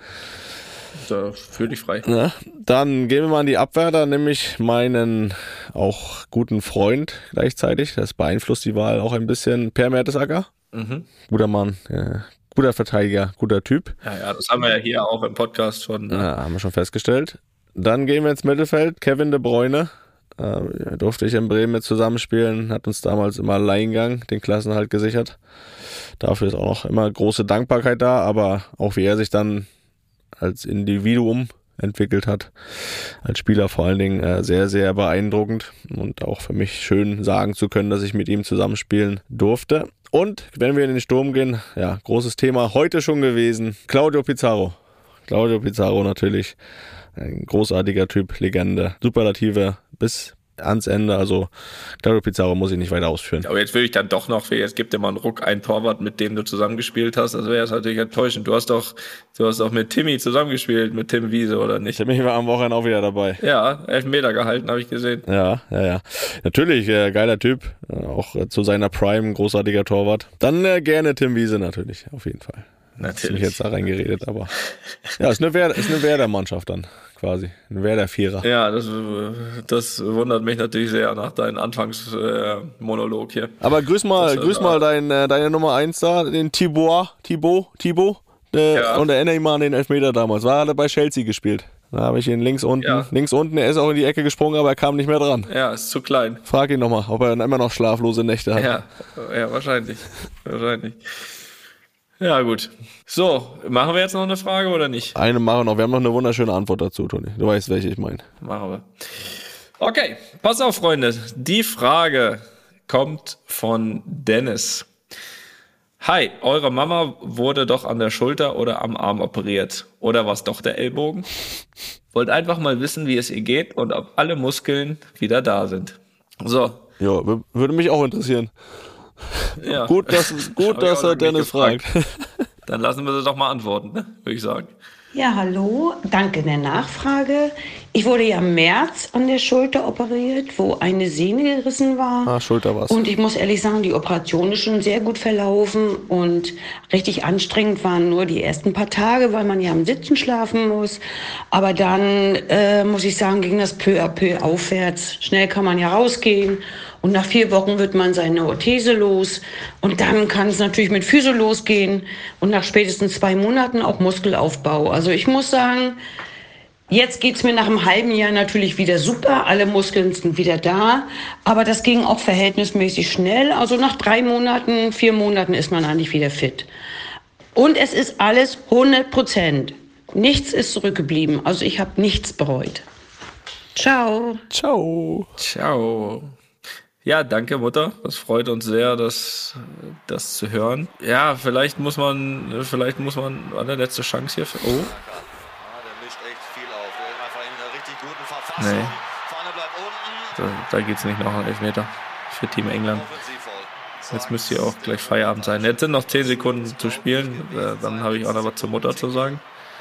Da fühl dich frei. Ja, dann gehen wir mal in die Abwehr, da nämlich meinen auch guten Freund gleichzeitig. Das beeinflusst die Wahl auch ein bisschen. Per Mertesacker. Mhm. Guter Mann, äh, guter Verteidiger, guter Typ. Ja, ja, das haben wir ja hier auch im Podcast schon. Ne? Ja, haben wir schon festgestellt. Dann gehen wir ins Mittelfeld. Kevin De Bruyne. Äh, durfte ich in Bremen mit zusammenspielen, hat uns damals immer Alleingang den Klassenhalt gesichert. Dafür ist auch noch immer große Dankbarkeit da, aber auch wie er sich dann als Individuum entwickelt hat, als Spieler vor allen Dingen äh, sehr, sehr beeindruckend und auch für mich schön sagen zu können, dass ich mit ihm zusammenspielen durfte. Und wenn wir in den Sturm gehen, ja, großes Thema heute schon gewesen, Claudio Pizarro. Claudio Pizarro natürlich. Ein großartiger Typ, Legende, Superlative bis ans Ende. Also Claudio Pizarro muss ich nicht weiter ausführen. Aber jetzt will ich dann doch noch, jetzt gibt dir mal einen Ruck, einen Torwart, mit dem du zusammengespielt hast. Das wäre jetzt natürlich enttäuschend. Du hast doch, du hast doch mit Timmy zusammengespielt, mit Tim Wiese, oder nicht? Timmy war am Wochenende auch wieder dabei. Ja, Elfmeter gehalten, habe ich gesehen. Ja, ja, ja. Natürlich, äh, geiler Typ. Äh, auch äh, zu seiner Prime, großartiger Torwart. Dann äh, gerne Tim Wiese natürlich, auf jeden Fall. Natürlich. Ich mich jetzt da reingeredet, aber ja, ist eine, Werder, ist eine Werder-Mannschaft dann quasi, ein Werder-Vierer. Ja, das, das wundert mich natürlich sehr nach deinem Anfangsmonolog äh, hier. Aber grüß mal, das, grüß mal dein, äh, deine Nummer eins da, den Thibaut, Thibaut, Thibaut, äh, ja. Und erinnere ich mal an den Elfmeter damals, war er bei Chelsea gespielt. Da habe ich ihn links unten, ja. links unten, er ist auch in die Ecke gesprungen, aber er kam nicht mehr dran. Ja, ist zu klein. Frag ihn nochmal, ob er dann immer noch schlaflose Nächte hat. Ja, ja wahrscheinlich, wahrscheinlich. Ja, gut. So, machen wir jetzt noch eine Frage oder nicht? Eine machen wir noch. Wir haben noch eine wunderschöne Antwort dazu, Toni. Du weißt, welche ich meine. Machen wir. Okay, pass auf, Freunde. Die Frage kommt von Dennis. Hi, eure Mama wurde doch an der Schulter oder am Arm operiert. Oder war es doch der Ellbogen? Wollt einfach mal wissen, wie es ihr geht und ob alle Muskeln wieder da sind. So. Ja, würde mich auch interessieren. Ja. Gut, dass, gut, dass er Dennis fragt. Dann lassen wir sie doch mal antworten, ne? Würde ich sagen. Ja, hallo, danke der Nachfrage. Ich wurde ja im März an der Schulter operiert, wo eine Sehne gerissen war. Ah, Schulter war's. Und ich muss ehrlich sagen, die Operation ist schon sehr gut verlaufen und richtig anstrengend waren nur die ersten paar Tage, weil man ja am Sitzen schlafen muss. Aber dann, äh, muss ich sagen, ging das peu à peu aufwärts. Schnell kann man ja rausgehen. Und nach vier Wochen wird man seine Orthese los. Und dann kann es natürlich mit Physio losgehen. Und nach spätestens zwei Monaten auch Muskelaufbau. Also ich muss sagen, jetzt geht's mir nach einem halben Jahr natürlich wieder super. Alle Muskeln sind wieder da. Aber das ging auch verhältnismäßig schnell. Also nach drei Monaten, vier Monaten ist man eigentlich wieder fit. Und es ist alles hundert Prozent. Nichts ist zurückgeblieben. Also ich habe nichts bereut. Ciao. Ciao. Ciao. Ja, danke Mutter. Das freut uns sehr, das, das zu hören. Ja, vielleicht muss man, vielleicht muss man eine letzte Chance hier. Für, oh. Ja, der mischt echt viel auf. Der ist einfach in einer richtig guten Verfassung. Nee. Vorne bleibt unten. Da, da geht's nicht noch einen Elfmeter für Team England. Jetzt müsste hier auch gleich Feierabend sein. Jetzt sind noch zehn Sekunden zu spielen. Dann habe ich auch noch was zur Mutter zu sagen.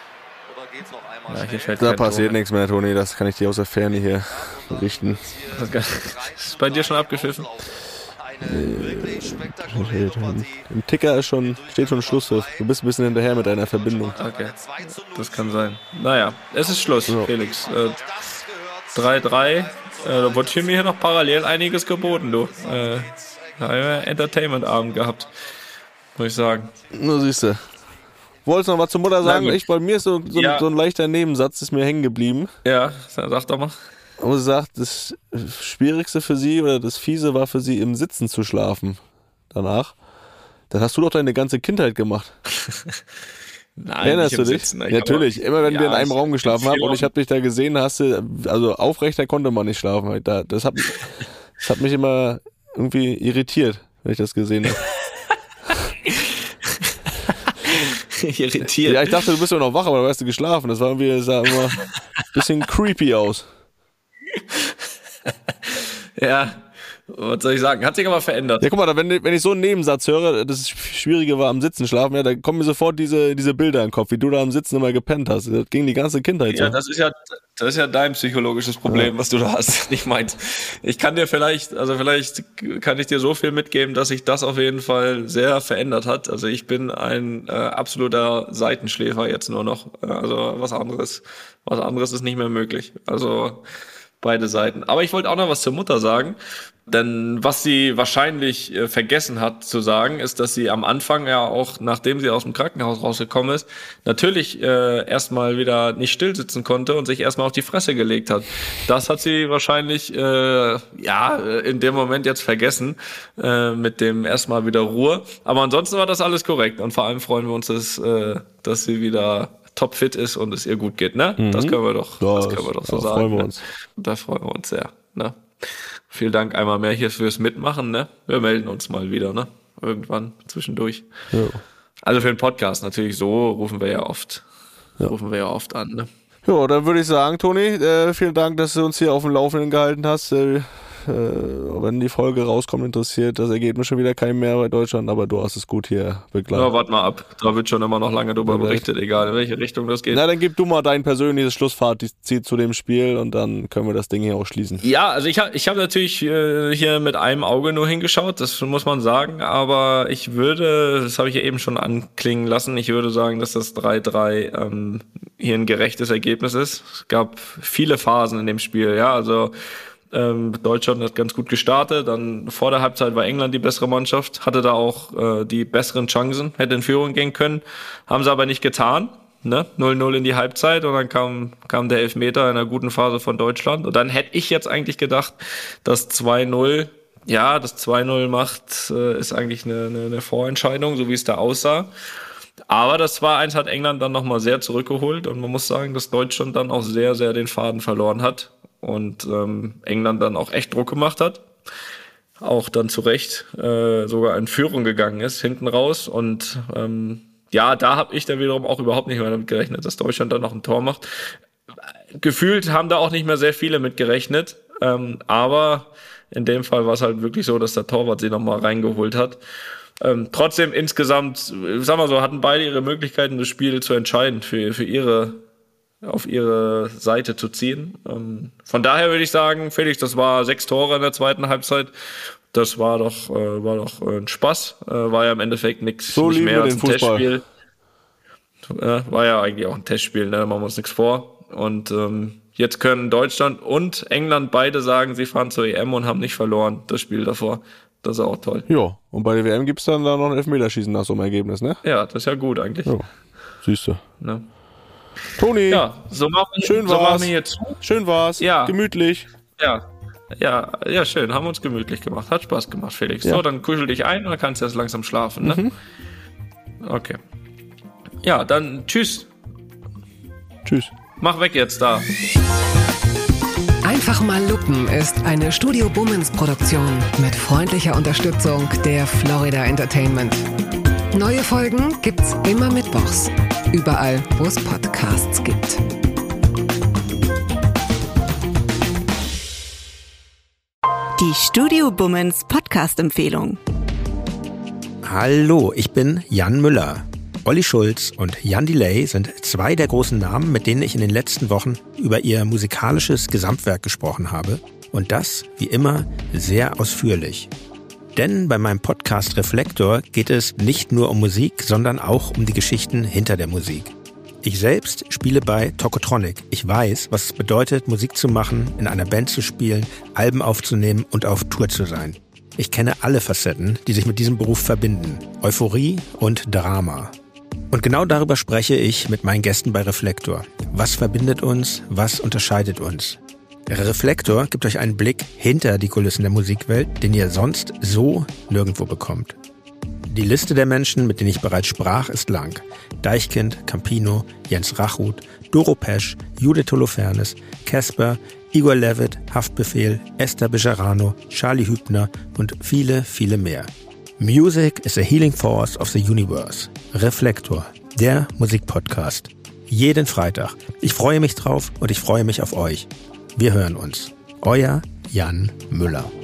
Ja, hier fällt da passiert Ton. Nichts mehr, Toni. Das kann ich dir aus der Ferne hier berichten. Ist bei dir schon abgepfiffen? Im Ticker ist schon, steht schon Schlusspfiff. Du bist ein bisschen hinterher mit deiner Verbindung. Okay, das kann sein. Naja, es ist Schluss, ja. Felix. Äh, drei drei. Äh, da wurde mir hier noch parallel einiges geboten, du. Äh, da haben wir Entertainment-Abend gehabt, muss ich sagen. Na, siehst du. Wolltest du noch was zur Mutter sagen? Ich, bei mir ist so, so, ja. so ein leichter Nebensatz, ist mir hängen geblieben. Ja, sag doch mal. Und sie sagt, das Schwierigste für sie oder das Fiese war für sie, im Sitzen zu schlafen. Danach. Das hast du doch deine ganze Kindheit gemacht. Nein, erinnerst du dich? Sitzen, Natürlich. Aber, Immer wenn ja, wir in einem ich, Raum geschlafen haben und ich habe dich da gesehen, hast du, also aufrechter konnte man nicht schlafen. Das hat, das hat mich immer irgendwie irritiert, wenn ich das gesehen habe. Irritiert. Ja, ich dachte, du bist ja noch wach, aber du hast du geschlafen. Das war irgendwie, das sah immer ein bisschen creepy aus. Ja, was soll ich sagen? Hat sich aber verändert. Ja, guck mal, wenn, wenn ich so einen Nebensatz höre, das Schwierige war am Sitzen schlafen, ja, da kommen mir sofort diese, diese Bilder in den Kopf, wie du da am Sitzen immer gepennt hast. Das ging die ganze Kindheit so. Ja, das ist ja, das ist ja dein psychologisches Problem, ja. was du da hast, nicht meins. Ich kann dir vielleicht, also vielleicht kann ich dir so viel mitgeben, dass sich das auf jeden Fall sehr verändert hat. Also ich bin ein äh, absoluter Seitenschläfer jetzt nur noch. Also was anderes, was anderes ist nicht mehr möglich. Also beide Seiten. Aber ich wollte auch noch was zur Mutter sagen, denn was sie wahrscheinlich äh, vergessen hat zu sagen, ist, dass sie am Anfang ja auch, nachdem sie aus dem Krankenhaus rausgekommen ist, natürlich äh, erstmal wieder nicht still sitzen konnte und sich erstmal auf die Fresse gelegt hat. Das hat sie wahrscheinlich äh, ja in dem Moment jetzt vergessen, äh, mit dem erstmal wieder Ruhe. Aber ansonsten war das alles korrekt und vor allem freuen wir uns, dass, äh, dass sie wieder topfit ist und es ihr gut geht, ne? Mhm. Das können wir doch, ja, das können wir doch so sagen. Freuen wir uns. Ne? Da freuen wir uns sehr, ne? Vielen Dank einmal mehr hier fürs Mitmachen, ne? Wir melden uns mal wieder, ne? Irgendwann zwischendurch. Ja. Also für den Podcast natürlich so rufen wir ja oft, ja. rufen wir ja oft an, ne? Ja, dann würde ich sagen, Toni, äh, vielen Dank, dass du uns hier auf dem Laufenden gehalten hast. Äh, äh, wenn die Folge rauskommt, interessiert das Ergebnis schon wieder keinen mehr bei Deutschland, aber du hast es gut hier begleitet. Ja, warte mal ab. Da wird schon immer noch lange drüber berichtet, egal in welche Richtung das geht. Na, dann gib du mal dein persönliches Schlussfazit zu dem Spiel und dann können wir das Ding hier auch schließen. Ja, also ich habe ich hab natürlich äh, hier mit einem Auge nur hingeschaut, das muss man sagen, aber ich würde, das habe ich ja eben schon anklingen lassen, ich würde sagen, dass das drei drei ähm, hier ein gerechtes Ergebnis ist. Es gab viele Phasen in dem Spiel, ja, also Ähm, Deutschland hat ganz gut gestartet, dann vor der Halbzeit war England die bessere Mannschaft, hatte da auch äh, die besseren Chancen, hätte in Führung gehen können, haben sie aber nicht getan, ne? null null in die Halbzeit und dann kam kam der Elfmeter in einer guten Phase von Deutschland und dann hätte ich jetzt eigentlich gedacht, dass zwei null, ja, das zwei null macht, äh, ist eigentlich eine, eine, eine Vorentscheidung, so wie es da aussah. Aber das zwei eins hat England dann nochmal sehr zurückgeholt und man muss sagen, dass Deutschland dann auch sehr, sehr den Faden verloren hat. Und ähm, England dann auch echt Druck gemacht hat, auch dann zu Recht äh, sogar in Führung gegangen ist, hinten raus. Und ähm, ja, da habe ich dann wiederum auch überhaupt nicht mehr damit gerechnet, dass Deutschland dann noch ein Tor macht. Gefühlt haben da auch nicht mehr sehr viele mit gerechnet, ähm, aber in dem Fall war es halt wirklich so, dass der Torwart sie nochmal reingeholt hat. Ähm, trotzdem insgesamt, sagen wir so, hatten beide ihre Möglichkeiten, das Spiel zu entscheiden für, für ihre auf ihre Seite zu ziehen. Ähm, von daher würde ich sagen, Felix, das war sechs Tore in der zweiten Halbzeit. Das war doch, äh, war doch äh, ein Spaß. Äh, war ja im Endeffekt nichts so nicht mehr als ein Fußball. Testspiel. Äh, war ja eigentlich auch ein Testspiel, ne? Da machen wir uns nichts vor. Und ähm, jetzt können Deutschland und England beide sagen, sie fahren zur E M und haben nicht verloren, das Spiel davor. Das ist auch toll. Ja, und bei der W M gibt's dann da noch ein Elfmeterschießen nach so einem Ergebnis, ne? Ja, das ist ja gut eigentlich. Ja, siehst du. Ne? Toni, ja, so machen wir, schön so war's. machen wir jetzt. Schön war's. Ja. Gemütlich. Ja. Ja, ja, schön. Haben wir uns gemütlich gemacht. Hat Spaß gemacht, Felix. Ja. So, dann kuschel dich ein und dann kannst du jetzt langsam schlafen, ne? Mhm. Okay. Ja, dann tschüss. Tschüss. Mach weg jetzt da. Einfach mal lupen ist eine Studio Bummens Produktion mit freundlicher Unterstützung der Florida Entertainment. Neue Folgen gibt's immer mittwochs. Überall, wo es Podcasts gibt. Die Studio Bummens Podcast-Empfehlung. Hallo, ich bin Jan Müller. Olli Schulz und Jan Delay sind zwei der großen Namen, mit denen ich in den letzten Wochen über ihr musikalisches Gesamtwerk gesprochen habe. Und das, wie immer, sehr ausführlich. Denn bei meinem Podcast Reflektor geht es nicht nur um Musik, sondern auch um die Geschichten hinter der Musik. Ich selbst spiele bei Tokotronic. Ich weiß, was es bedeutet, Musik zu machen, in einer Band zu spielen, Alben aufzunehmen und auf Tour zu sein. Ich kenne alle Facetten, die sich mit diesem Beruf verbinden. Euphorie und Drama. Und genau darüber spreche ich mit meinen Gästen bei Reflektor. Was verbindet uns? Was unterscheidet uns? Reflektor gibt euch einen Blick hinter die Kulissen der Musikwelt, den ihr sonst so nirgendwo bekommt. Die Liste der Menschen, mit denen ich bereits sprach, ist lang. Deichkind, Campino, Jens Rachut, Doro Pesch, Judith Holofernes, Casper, Igor Levit, Haftbefehl, Esther Bejarano, Charlie Hübner und viele, viele mehr. Music is a healing force of the universe. Reflektor, der Musikpodcast. Jeden Freitag. Ich freue mich drauf und ich freue mich auf euch. Wir hören uns. Euer Jan Müller.